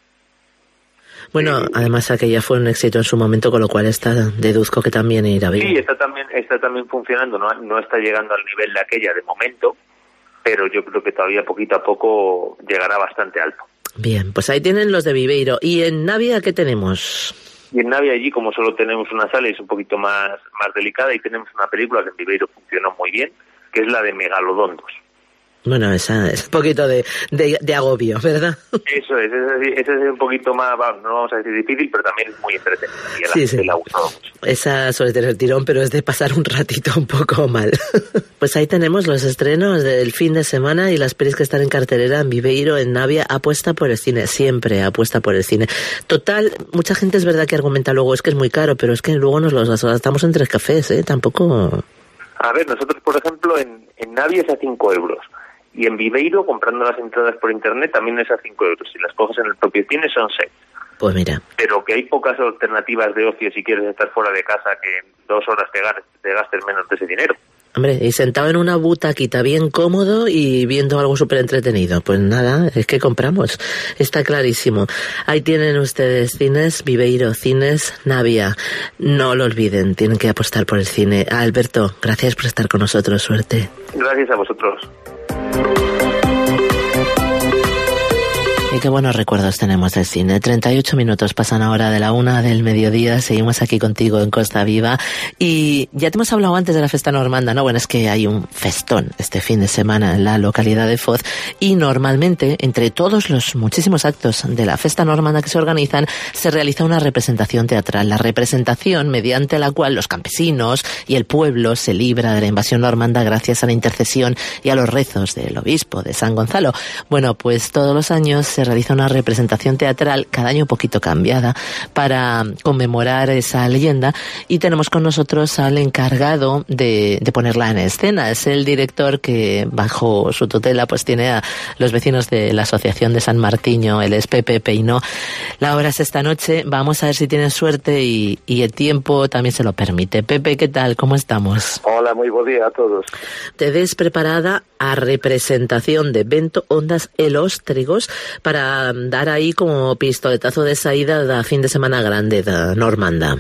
Bueno, eh, además aquella fue un éxito en su momento, con lo cual esta deduzco que también irá bien. Sí, está también, está también funcionando, no, no está llegando al nivel de aquella de momento, pero yo creo que todavía poquito a poco llegará bastante alto. Bien, pues ahí tienen los de Viveiro. ¿Y en Navia qué tenemos? Y en Navia allí, como solo tenemos una sala, es un poquito más, más delicada, y tenemos una película que en Viveiro funcionó muy bien, que es la de Megalodondos. Bueno, esa es un poquito de, de, de agobio, ¿verdad? Eso es, ese es, es un poquito más, no vamos a decir difícil, pero también es muy entretenida. Y a la sí, gente sí. le ha gustado mucho. Esa suele tener tirón, pero es de pasar un ratito un poco mal. Pues ahí tenemos los estrenos del fin de semana y las pelis que están en cartelera en Viveiro, en Navia. Apuesta por el cine, siempre apuesta por el cine. Total, mucha gente es verdad que argumenta luego, es que es muy caro, pero es que luego nos los gastamos en tres cafés, ¿eh? Tampoco... A ver, nosotros, por ejemplo, en, en Navia es a cinco euros. Y en Viveiro, comprando las entradas por internet, también es a cinco euros. Si las coges en el propio cine, son seis. Pues mira. Pero que hay pocas alternativas de ocio si quieres estar fuera de casa, que en dos horas te gastes, te gastes menos de ese dinero. Hombre, y sentado en una butaquita bien cómodo y viendo algo súper entretenido. Pues nada, es que compramos. Está clarísimo. Ahí tienen ustedes Cines Viveiro, Cines Navia. No lo olviden, tienen que apostar por el cine. Ah, Alberto, gracias por estar con nosotros. Suerte. Gracias a vosotros. Y qué buenos recuerdos tenemos del cine. treinta y ocho minutos pasan ahora de la una del mediodía. Seguimos aquí contigo en Costa Viva. Y ya te hemos hablado antes de la Festa Normanda, ¿no? Bueno, es que hay un festón este fin de semana en la localidad de Foz. Y normalmente, entre todos los muchísimos actos de la Festa Normanda que se organizan, se realiza una representación teatral. La representación mediante la cual los campesinos y el pueblo se libra de la invasión normanda gracias a la intercesión y a los rezos del obispo de San Gonzalo. Bueno, pues todos los años se se realiza una representación teatral, cada año un poquito cambiada, para conmemorar esa leyenda, y tenemos con nosotros al encargado de, de ponerla en escena. Es el director que, bajo su tutela, pues tiene a los vecinos de la Asociación de San Martiño, él es Pepe Peinó. La obra es esta noche, vamos a ver si tienen suerte y, y el tiempo también se lo permite. Pepe, ¿qué tal? ¿Cómo estamos? Hola, moi bo día a todos. Tedes preparada a representación de Vento, Ondas e Los Trigos para dar aí como pistoletazo de saída da fin de semana grande da Normanda.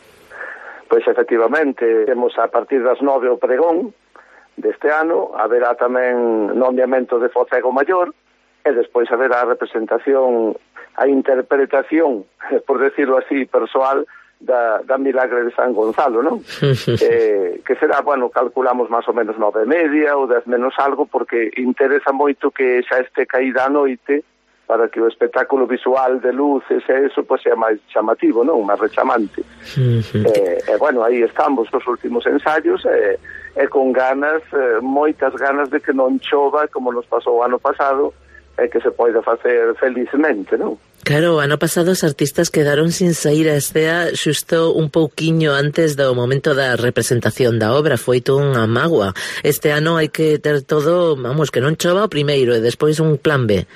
Pois efectivamente, temos a partir das nove o pregón deste ano, haberá tamén nomeamento de focego maior, e despois haberá a representación, a interpretación, por decirlo así, persoal, da, da Milagre de San Gonzalo, non? eh, que será, bueno, calculamos máis ou menos nove e media ou dez menos algo, porque interesa moito que xa este caída a noite para que o espectáculo visual de luces e eso pois sea máis chamativo, non? Máis rechamante. Uh-huh. eh, e, bueno, aí estamos os últimos ensaios e, e con ganas, eh, moitas ganas de que non chova como nos pasou o ano pasado, e que se pode facer felizmente, non? Claro, o ano pasado os artistas quedaron sin sair a escena xusto un pouquiño antes do momento da representación da obra, foi todo unha mágoa. Este ano hai que ter todo, vamos, que non chova o primeiro e despois un plan B.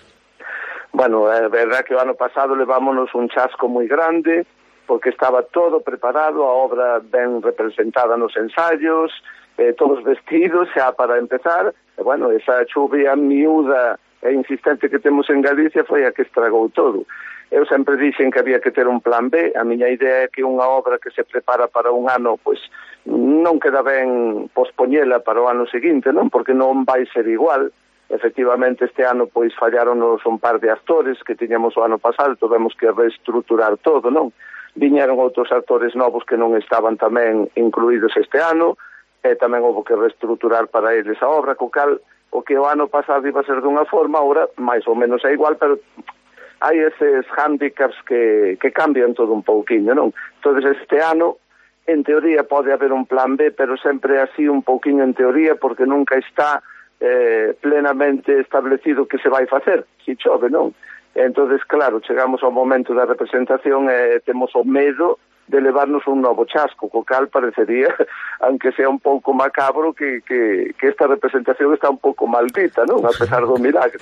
Bueno, é verdad que o ano pasado levámonos un chasco moi grande, porque estaba todo preparado, a obra ben representada nos ensaios, eh, todos vestidos xa para empezar, e bueno, esa chuvia miúda e insistente que temos en Galicia foi a que estragou todo. Eu sempre dixen que había que ter un plan B. A miña idea é que unha obra que se prepara para un ano, pois non queda ben pospoñela para o ano seguinte, non? Porque non vai ser igual. Efectivamente, este ano pois fallaronos un par de actores que tiñamos o ano pasado, tivemos que reestruturar todo, non? Viñeron outros actores novos que non estaban tamén incluídos este ano, e tamén houve que reestruturar para eles a obra, co cal o que o ano pasado iba a ser dunha forma, ahora máis ou menos é igual, pero hai eses handicaps que, que cambian todo un pouquiño, non? Entón, este ano, en teoría, pode haber un plan B, pero sempre así un pouquiño en teoría, porque nunca está eh, plenamente establecido que se vai facer, si chove, non? Entón, claro, chegamos ao momento da representación e eh, temos o medo de levarnos un novo chasco, co cal parecería, aunque sea un pouco macabro, que, que, que esta representación está un pouco maldita, non? A pesar do milagre.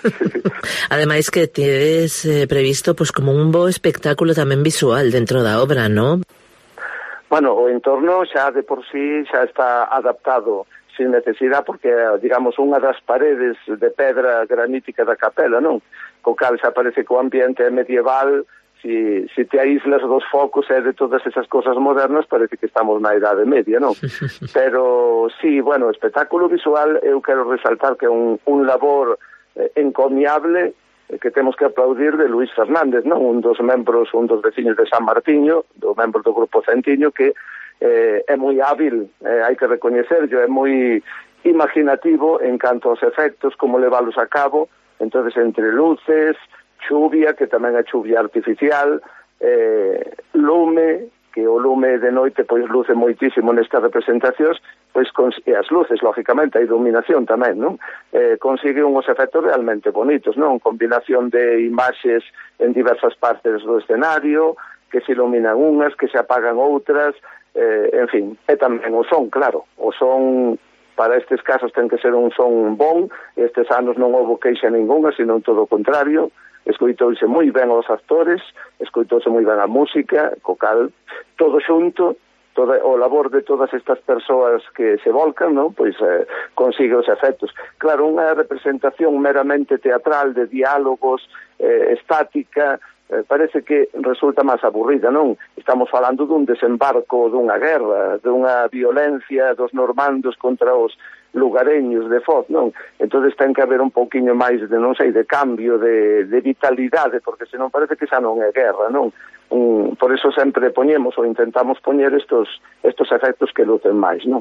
Ademais que tedes eh, previsto pues como un bo espectáculo tamén visual dentro da obra, non? Bueno, o entorno xa de por sí xa está adaptado sin necesidade, porque, digamos, unha das paredes de pedra granítica da capela, non? Co cal xa parece que o ambiente é medieval. Si, si te aíslas dos focos e de todas esas cosas modernas, parece que estamos na Idade Media, non? Pero, sí, bueno, o espectáculo visual, eu quero resaltar que é un, un labor eh, encomiable eh, que temos que aplaudir de Luís Fernández, non? Un dos membros, un dos veciños de San Martiño, do membro do Grupo Centiño, que eh, é moi hábil, eh, hai que recoñecerlo, é moi imaginativo en canto aos efectos, como leválos a cabo, entonces entre luces, chuvia, que tamén é chuvia artificial, eh, lume, que o lume de noite pois luce moitísimo nestas representacións, pois e as luces, lógicamente, a iluminación tamén, non? Eh, consigue uns efectos realmente bonitos, non? Combinación de imaxes en diversas partes do escenario, que se iluminan unhas, que se apagan outras, eh, en fin, e tamén o son, claro, o son para estes casos ten que ser un son bon, estes anos non houve queixa ninguna, sino todo o contrario, escoitouse moi ben aos actores, escoitouse moi ben a música, co cal, todo xunto, todo, o labor de todas estas persoas que se volcan, non? Pois eh, consigue os efectos. Claro, unha representación meramente teatral de diálogos, eh, estática, eh, parece que resulta máis aburrida, non? Estamos falando dun desembarco dunha guerra, dunha violencia dos normandos contra os lugareños de Foz, non? Entonces ten que haber un pouquiño máis de, non sei, de cambio, de, de vitalidade, porque senón parece que xa non é guerra, non? Um, por eso sempre poñemos ou intentamos poñer estos, estos efectos que lucen máis, non?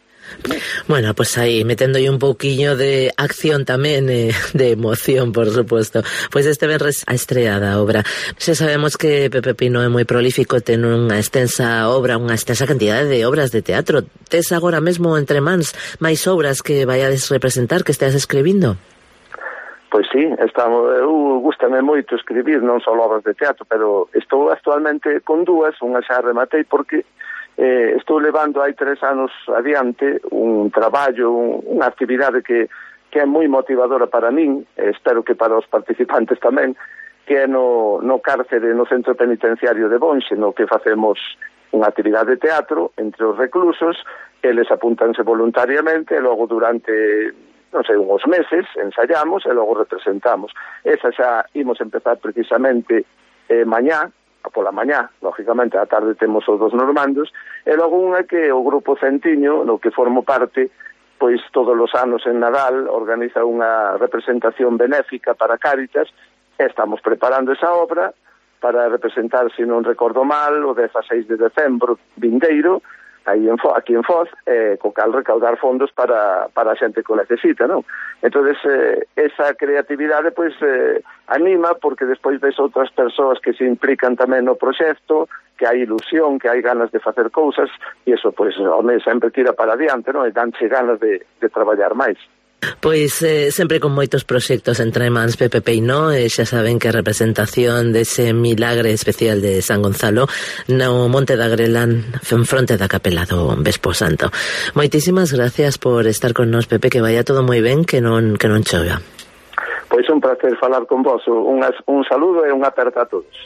Bueno, pues aí, metendo aí un pouquiño de acción tamén, eh, de emoción, por supuesto. Pois este venres a estreada a obra. Xa sabemos que Pepe Peinó é moi prolífico, ten unha extensa obra, unha extensa cantidade de obras de teatro. Tes agora mesmo entre mans máis obras que vaiades representar, que esteas escribindo? Pois sí, estamos, eu gústame moito escribir, non só obras de teatro, pero estou actualmente con dúas, unha xa rematei porque eh, estou levando hai tres anos adiante un traballo, un, unha actividade que, que é moi motivadora para min, eh, espero que para os participantes tamén, que é no, no cárcere, no centro penitenciario de Bonxe, no que facemos unha actividade de teatro entre os reclusos, eles apúntanse voluntariamente e logo durante non sei, uns meses, ensayamos e logo representamos. Esa xa imos empezar precisamente eh, mañá, pola mañá, lógicamente, a tarde temos os dos normandos, e logo unha que o Grupo Centiño, no que formo parte, pois todos os anos en Nadal organiza unha representación benéfica para Cáritas, e estamos preparando esa obra para representar, se non recordo mal, o dezaseis de decembro vindeiro, aí en, aquí en Foz, eh, co cal recaudar fondos para, para a xente que o necesita, non? Entonces, eh, esa creatividade, pois, eh, anima, porque despois ves outras persoas que se implican tamén no proxecto, que hai ilusión, que hai ganas de facer cousas, e iso, pois, home, sempre tira para adiante, non? E danche ganas de, de traballar máis. Pois eh, sempre con moitos proxectos entre mans Pepe Peino, e xa saben que a representación dese milagre especial de San Gonzalo no Monte da Grelán en fronte da capela do Vespo Santo. Moitísimas gracias por estar con nós, Pepe, que vaya todo moi ben, que non que non chova. Pois un placer falar con vos, un, un saludo e unha aperta a todos.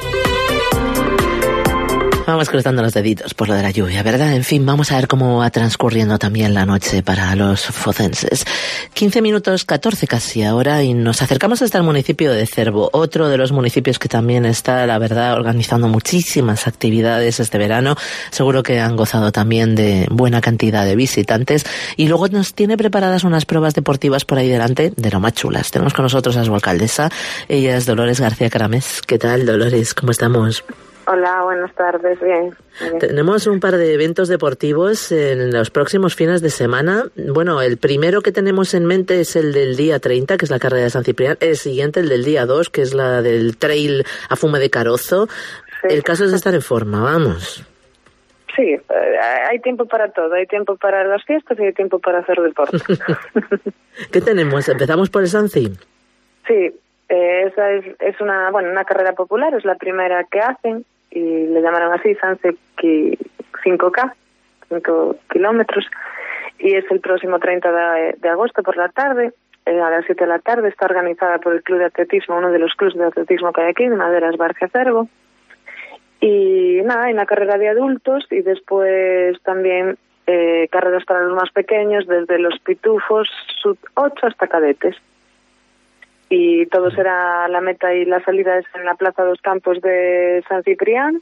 Vamos cruzando los deditos por lo de la lluvia, ¿verdad? En fin, vamos a ver cómo va transcurriendo también la noche para los focenses. quince minutos, catorce casi ahora, y nos acercamos hasta el municipio de Cervo, otro de los municipios que también está, la verdad, organizando muchísimas actividades este verano. Seguro que han gozado también de buena cantidad de visitantes. Y luego nos tiene preparadas unas pruebas deportivas por ahí delante de lo más chulas. Tenemos con nosotros a su alcaldesa, ella es Dolores García Caramés. ¿Qué tal, Dolores? ¿Cómo estamos? Hola, buenas tardes, bien, bien. Tenemos un par de eventos deportivos en los próximos fines de semana. Bueno, el primero que tenemos en mente es el del día treinta, que es la carrera de San Ciprián. El siguiente, el del día dos, que es la del trail a Fume de Carozo. Sí. El caso es estar en forma, vamos. Sí, hay tiempo para todo. Hay tiempo para las fiestas y hay tiempo para hacer deporte. ¿Qué tenemos? ¿Empezamos por el Sanci? Sí, eh, esa es, es una, bueno, una carrera popular, es la primera que hacen. Y le llamaron así, Sanse cinco K, cinco kilómetros, y es el próximo treinta de, de agosto por la tarde, eh, a las siete de la tarde. Está organizada por el Club de Atletismo, uno de los clubes de atletismo que hay aquí, de Maderas Barcia Cervo, y nada, hay una carrera de adultos y después también eh, carreras para los más pequeños, desde los pitufos sub ocho hasta cadetes. Y todo será, la meta y la salida es en la Plaza dos Campos de San Ciprián.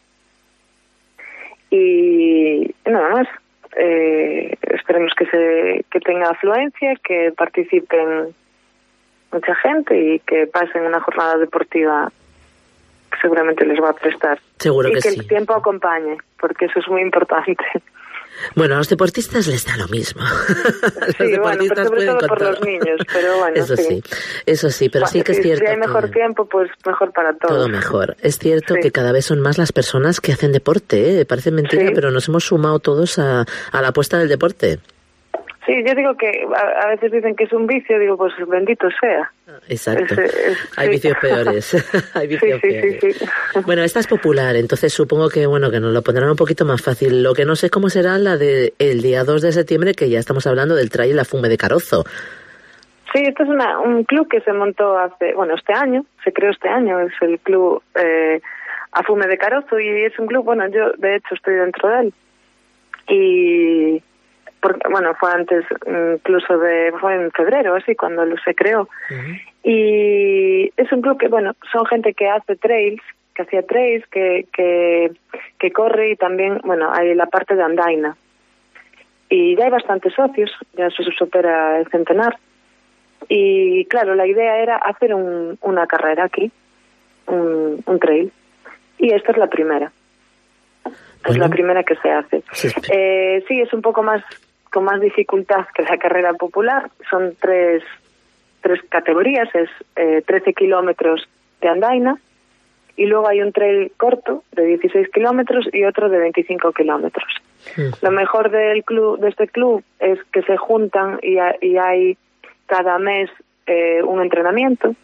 Y nada más, eh, esperemos que se que tenga afluencia, que participen mucha gente y que pasen una jornada deportiva que seguramente les va a prestar. Seguro y que, que sí. el tiempo acompañe, porque eso es muy importante. Bueno, a los deportistas les da lo mismo. Los sí, deportistas bueno, pero sobre todo por todo. los niños, pero bueno, eso sí. sí, eso sí, pero bueno, sí que es si, cierto. Si hay mejor que... tiempo, pues mejor para todos. Todo mejor. Es cierto sí. que cada vez son más las personas que hacen deporte, ¿eh? Parece mentira, sí. pero nos hemos sumado todos a, a la apuesta del deporte. Sí, yo digo que a, a veces dicen que es un vicio, digo, pues bendito sea. Exacto. Es, es, Hay sí. vicios peores. Hay vicios sí, sí, peores. Sí, sí. Bueno, esta es popular, entonces supongo que bueno que nos lo pondrán un poquito más fácil. Lo que no sé cómo será la de el día dos de septiembre, que ya estamos hablando del trail a Fume de Carozo. Sí, este es una, un club que se montó hace, bueno, este año, se creó este año, es el club eh, a Fume de Carozo, y es un club, bueno, yo de hecho estoy dentro de él. Y... Porque, bueno, fue antes incluso de, fue en febrero, así, cuando lo se creó. Uh-huh. Y es un club que, bueno, son gente que hace trails, que hacía trails, que, que, que corre, y también, bueno, hay la parte de andaina. Y ya hay bastantes socios, ya se supera el centenar. Y claro, la idea era hacer un, una carrera aquí, un, un trail. Y esta es la primera. Es bueno. la primera que se hace. Sí. Eh, sí, es un poco más con más dificultad que la carrera popular. Son tres, tres categorías, es eh, trece kilómetros de andaina, y luego hay un trail corto de dieciséis kilómetros y otro de veinticinco kilómetros. Sí. Lo mejor del club, de este club, es que se juntan y, y hay cada mes eh, un entrenamiento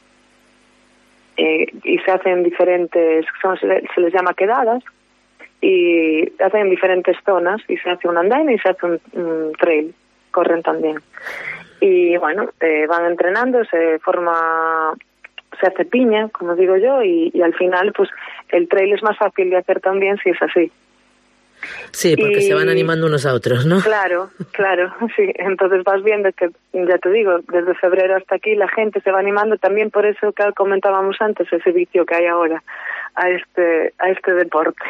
eh, y se hacen diferentes, son, se les llama quedadas, y se hacen en diferentes zonas y se hace un andaina y se hace un, un trail, corren también. Y bueno, eh, van entrenando, se forma, se hace piña, como digo yo, y, y al final pues el trail es más fácil de hacer también si es así. Sí, porque y, se van animando unos a otros, ¿no? Claro, claro, sí. Entonces vas viendo que, ya te digo, desde febrero hasta aquí la gente se va animando, también por eso que comentábamos antes, ese vicio que hay ahora a este, a este deporte.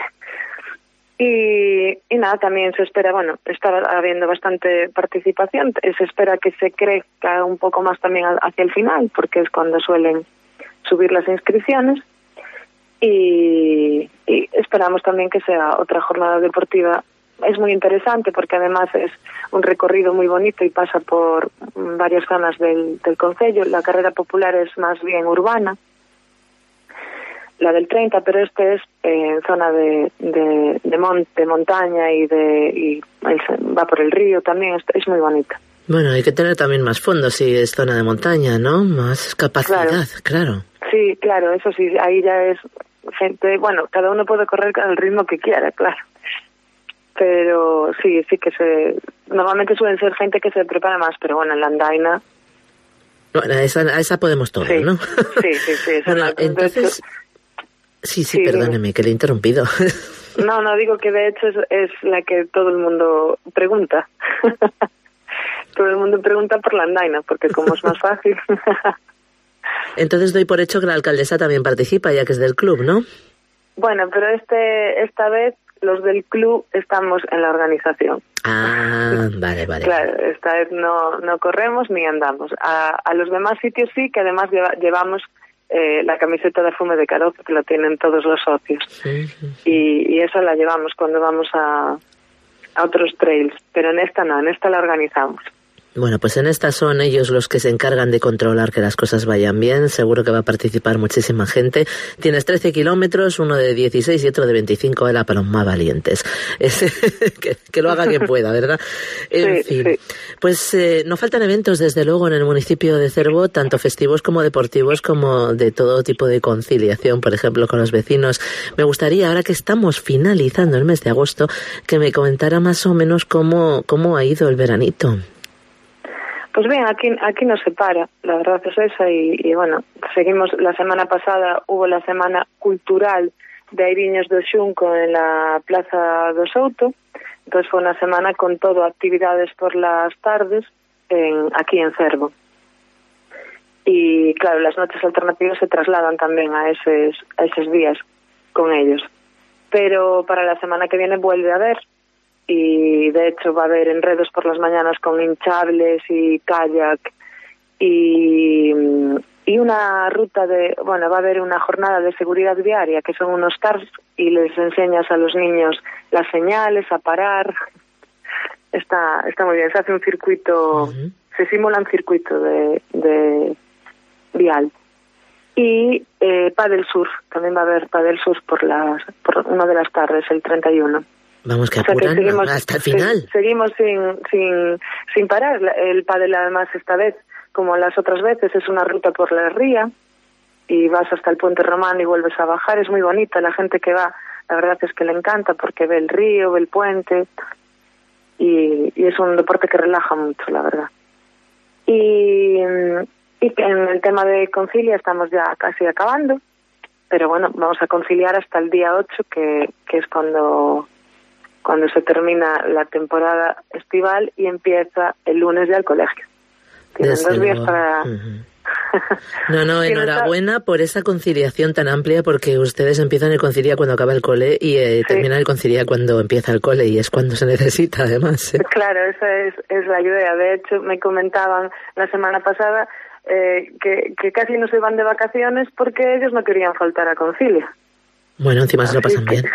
Y, y nada, también se espera, bueno, está habiendo bastante participación, se espera que se crezca un poco más también hacia el final, porque es cuando suelen subir las inscripciones, y, y esperamos también que sea otra jornada deportiva. Es muy interesante porque además es un recorrido muy bonito y pasa por varias zonas del, del concello. La carrera popular es más bien urbana, la del treinta, pero este es en eh, zona de, de, de, mon, de montaña y de y va por el río también, es, es muy bonita. Bueno, hay que tener también más fondos si es zona de montaña, ¿no? Más capacidad, claro. claro. Sí, claro, eso sí, ahí ya es gente, bueno, cada uno puede correr al ritmo que quiera, claro. Pero sí, sí que se... Normalmente suelen ser gente que se prepara más, pero bueno, en la andaina... Bueno, a esa, a esa podemos todos, sí. ¿no? Sí, sí, sí. Bueno, entonces... Sí, sí, sí, perdóneme, que le he interrumpido. No, no, digo que de hecho es, es la que todo el mundo pregunta. Todo el mundo pregunta por la andaina, porque como es más fácil. Entonces doy por hecho que la alcaldesa también participa, ya que es del club, ¿no? Bueno, pero este esta vez los del club estamos en la organización. Ah, vale, vale. Claro, esta vez no, no corremos ni andamos. A, a los demás sitios sí, que además lleva, llevamos... Eh, la camiseta de Fume de Carozo, que la tienen todos los socios. Sí, sí, sí. Y, y esa la llevamos cuando vamos a, a otros trails, pero en esta no, en esta la organizamos. Bueno, pues en esta son ellos los que se encargan de controlar que las cosas vayan bien. Seguro que va a participar muchísima gente. Tienes trece kilómetros, uno de dieciséis y otro de veinticinco, era para los más valientes. Es, que, que lo haga quien pueda, ¿verdad? En sí, fin, sí. Pues eh, no faltan eventos, desde luego, en el municipio de Cervo, tanto festivos como deportivos, como de todo tipo de conciliación, por ejemplo, con los vecinos. Me gustaría, ahora que estamos finalizando el mes de agosto, que me comentara más o menos cómo, cómo ha ido el veranito. Pues bien, aquí aquí no se para, la verdad es esa, y, y bueno, seguimos. La semana pasada hubo la Semana Cultural de Airiños do Xunco en la Plaza do Souto, entonces fue una semana con todo, actividades por las tardes en, aquí en Cervo. Y claro, las noches alternativas se trasladan también a esos, a esos días con ellos. Pero para la semana que viene vuelve a haber, y de hecho va a haber enredos por las mañanas con hinchables y kayak y, y una ruta de, bueno, va a haber una jornada de seguridad viaria, que son unos cars y les enseñas a los niños las señales, a parar. Está está muy bien, se hace un circuito, uh-huh. Se simula un circuito de, de vial. Y eh, paddle surf, también va a haber paddle surf por las por una de las tardes, el treinta y uno. Vamos, que apuran, o sea que seguimos, hasta el final. Se, seguimos sin, sin, sin parar. El pádel, además, esta vez, como las otras veces, es una ruta por la ría y vas hasta el Puente Romano y vuelves a bajar. Es muy bonita. La gente que va, la verdad es que le encanta porque ve el río, ve el puente y, y es un deporte que relaja mucho, la verdad. Y, y en el tema de concilia estamos ya casi acabando, pero bueno, vamos a conciliar hasta el día ocho, que, que es cuando... cuando se termina la temporada estival y empieza el lunes ya el colegio. Tienen Desde dos días luego. para... Uh-huh. No, no, enhorabuena por esa conciliación tan amplia, porque ustedes empiezan el concilia cuando acaba el cole y eh, sí. terminan el concilia cuando empieza el cole, y es cuando se necesita, además. ¿eh? Claro, esa es, es la idea. De hecho, me comentaban la semana pasada eh, que, que casi no se van de vacaciones porque ellos no querían faltar a concilia. Bueno, encima se lo pasan bien.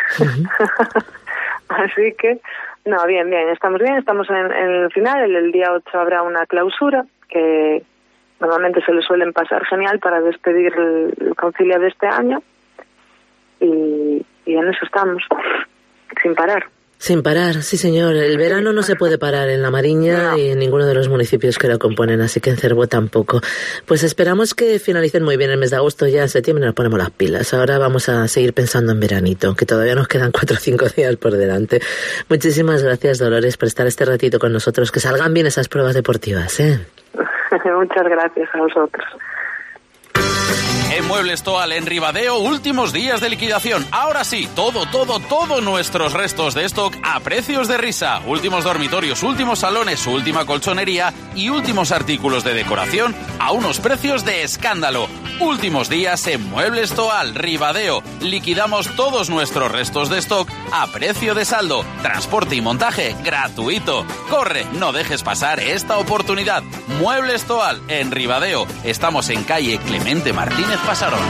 Así que, no, bien, bien, estamos bien, estamos en, en el final. El, el día ocho habrá una clausura que normalmente se le suelen pasar genial para despedir el, el concilia de este año, y, y en eso estamos, sin parar. Sin parar, sí señor. El verano no se puede parar en La Mariña no. y en ninguno de los municipios que lo componen, así que en Cervo tampoco. Pues esperamos que finalicen muy bien el mes de agosto, ya en septiembre nos ponemos las pilas. Ahora vamos a seguir pensando en veranito, que todavía nos quedan cuatro o cinco días por delante. Muchísimas gracias, Dolores, por estar este ratito con nosotros. Que salgan bien esas pruebas deportivas, ¿eh? Muchas gracias a vosotros. En Muebles Toal en Ribadeo, últimos días de liquidación. Ahora sí, todo, todo, todo nuestros restos de stock a precios de risa. Últimos dormitorios, últimos salones, última colchonería y últimos artículos de decoración a unos precios de escándalo. Últimos días en Muebles Toal, Ribadeo. Liquidamos todos nuestros restos de stock a precio de saldo. Transporte y montaje gratuito. Corre, no dejes pasar esta oportunidad. Muebles Toal en Ribadeo. Estamos en calle Clemente Martínez Pasarón.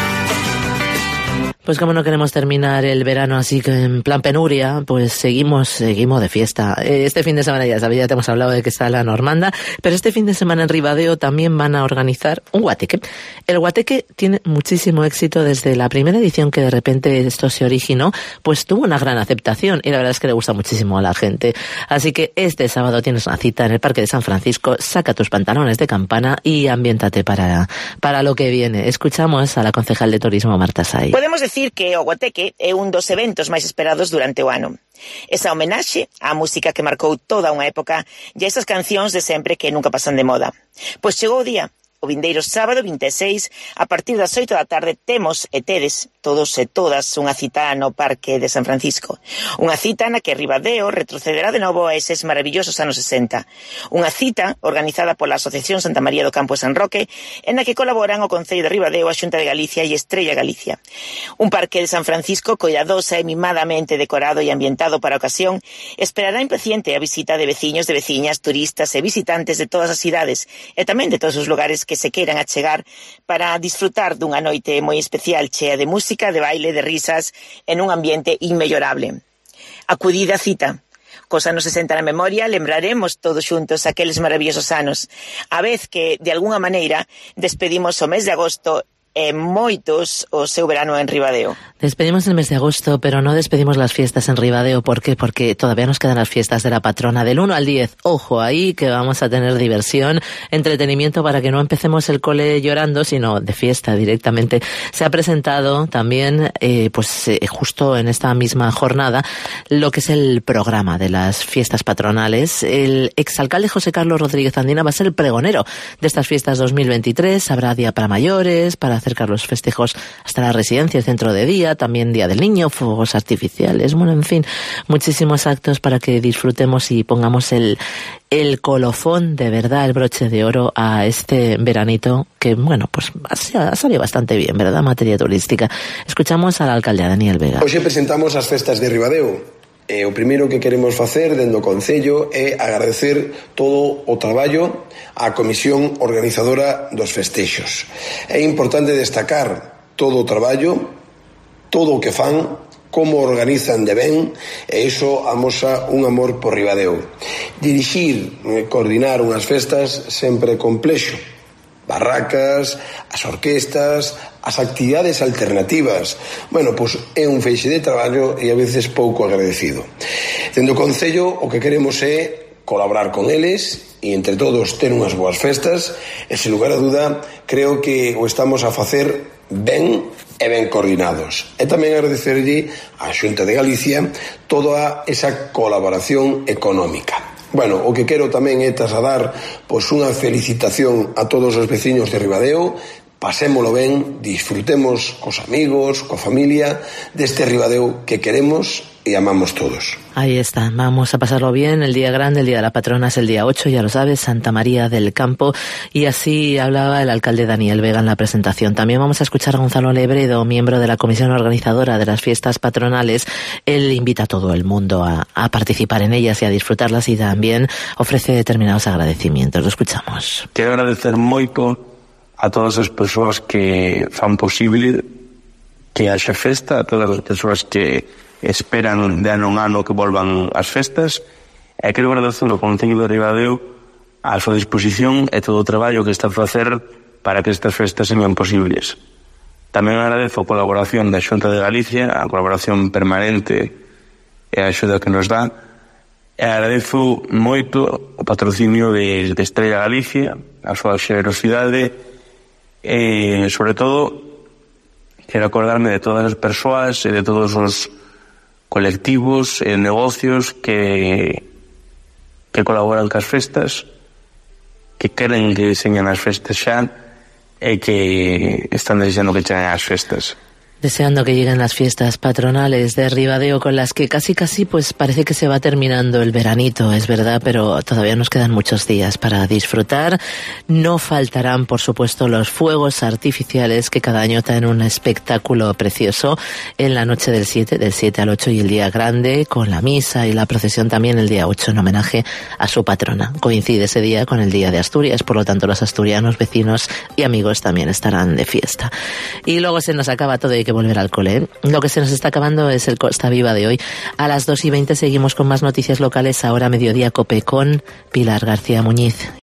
Pues como no queremos terminar el verano así que en plan penuria, pues seguimos, seguimos de fiesta. Este fin de semana ya sabéis, ya te hemos hablado de que está la Normanda, pero este fin de semana en Ribadeo también van a organizar un guateque. El guateque tiene muchísimo éxito desde la primera edición que de repente esto se originó, pues tuvo una gran aceptación y la verdad es que le gusta muchísimo a la gente. Así que este sábado tienes una cita en el Parque de San Francisco, saca tus pantalones de campana y ambiéntate para, para lo que viene. Escuchamos a la concejal de turismo, Marta Say. Podemos decir que o guateque é un dos eventos máis esperados durante o ano. Esa homenaxe á música que marcou toda unha época e esas cancións de sempre que nunca pasan de moda. Pois chegou o día. O vindeiro sábado vinte e seis, a partir das oito da tarde, temos e tedes, todos e todas, unha cita no Parque de San Francisco. Unha cita na que Ribadeo retrocederá de novo a eses maravillosos anos sesenta. Unha cita organizada pola Asociación Santa María do Campo de San Roque, en na que colaboran o Concello de Ribadeo, a Xunta de Galicia e Estrella Galicia. Un Parque de San Francisco coidadosa e mimadamente decorado e ambientado para a ocasión, esperará impaciente a visita de veciños, de veciñas, turistas e visitantes de todas as cidades e tamén de todos os lugares que se queiran achegar para disfrutar dunha noite moi especial chea de música, de baile, de risas en un ambiente inmellorable. Acudida cita. Cos anos sesenta na memoria, lembraremos todos xuntos aqueles maravillosos anos, a vez que, de algunha maneira, despedimos o mes de agosto e moitos o seu verano en Ribadeo. Despedimos el mes de agosto, pero no despedimos las fiestas en Ribadeo. ¿Por qué? Porque todavía nos quedan las fiestas de la patrona del uno al diez. Ojo ahí, que vamos a tener diversión, entretenimiento para que no empecemos el cole llorando, sino de fiesta directamente. Se ha presentado también, eh, pues eh, justo en esta misma jornada, lo que es el programa de las fiestas patronales. El exalcalde José Carlos Rodríguez Andina va a ser el pregonero de estas fiestas dos mil veintitrés. Habrá día para mayores, para acercar los festejos hasta las residencias dentro de día, también Día del Niño, fuegos artificiales, bueno, en fin, muchísimos actos para que disfrutemos y pongamos el, el colofón, de verdad, el broche de oro a este veranito que, bueno, pues ha salido bastante bien, ¿verdad?, materia turística. Escuchamos al alcalde Daniel Vega. Hoxe presentamos as festas de Ribadeo. E o primeiro que queremos facer dentro do Concello é agradecer todo o traballo á comisión organizadora dos festexos. É importante destacar todo o traballo, todo o que fan, como organizan de ben, e iso amosa un amor por Ribadeo. Dirixir, coordinar unhas festas sempre é complexo. Barracas, as orquestas, as actividades alternativas. Bueno, pois é un feixe de traballo e a veces pouco agradecido. Dentro do Concello o que queremos é colaborar con eles e entre todos ter unhas boas festas e, sen lugar a duda, creo que o estamos a facer ben e ben coordinados. E tamén agradecerlle á Xunta de Galicia toda esa colaboración económica. Bueno, o que quero tamén é trasladar pois unha felicitación a todos os veciños de Ribadeo. Pasémolo ben, disfrutemos cos amigos, coa familia deste Ribadeo que queremos y amamos todos. Ahí está, vamos a pasarlo bien. El día grande, el día de la patrona es el día ocho, ya lo sabes, Santa María del Campo, y así hablaba el alcalde Daniel Vega en la presentación. También vamos a escuchar a Gonzalo Lebredo, miembro de la comisión organizadora de las fiestas patronales. Él invita a todo el mundo a, a participar en ellas y a disfrutarlas, y también ofrece determinados agradecimientos. Lo escuchamos. Quero agradecer moito a todas as persoas que fan posible que haxa festa, a todas as persoas que esperan de ano en ano que volvan as festas, e quero agradecer ao Concello de Ribadeo a súa disposición e todo o traballo que está a facer para que estas festas sean posibles. Tamén agradezo a colaboración da Xunta de Galicia, a colaboración permanente e a axuda que nos dá. E agradezo moito o patrocinio de, de Estrella Galicia, a súa xenerosidade, e, sobre todo, quero acordarme de todas as persoas e de todos os colectivos e negocios que que colaboran cas festas, que queren que diseñan as festas xa e que están desexando que cheguen as festas. Deseando que lleguen las fiestas patronales de Ribadeo, con las que casi casi pues parece que se va terminando el veranito, es verdad, pero todavía nos quedan muchos días para disfrutar. No faltarán, por supuesto, los fuegos artificiales que cada año traen un espectáculo precioso en la noche del siete, del siete al ocho, y el día grande, con la misa y la procesión también el día ocho, en homenaje a su patrona. Coincide ese día con el Día de Asturias, por lo tanto los asturianos, vecinos y amigos también estarán de fiesta. Y luego se nos acaba todo y hay que volver al cole. Lo que se nos está acabando es el Costa Viva de hoy. A las dos y veinte seguimos con más noticias locales. Ahora mediodía, COPE con Pilar García Muñiz.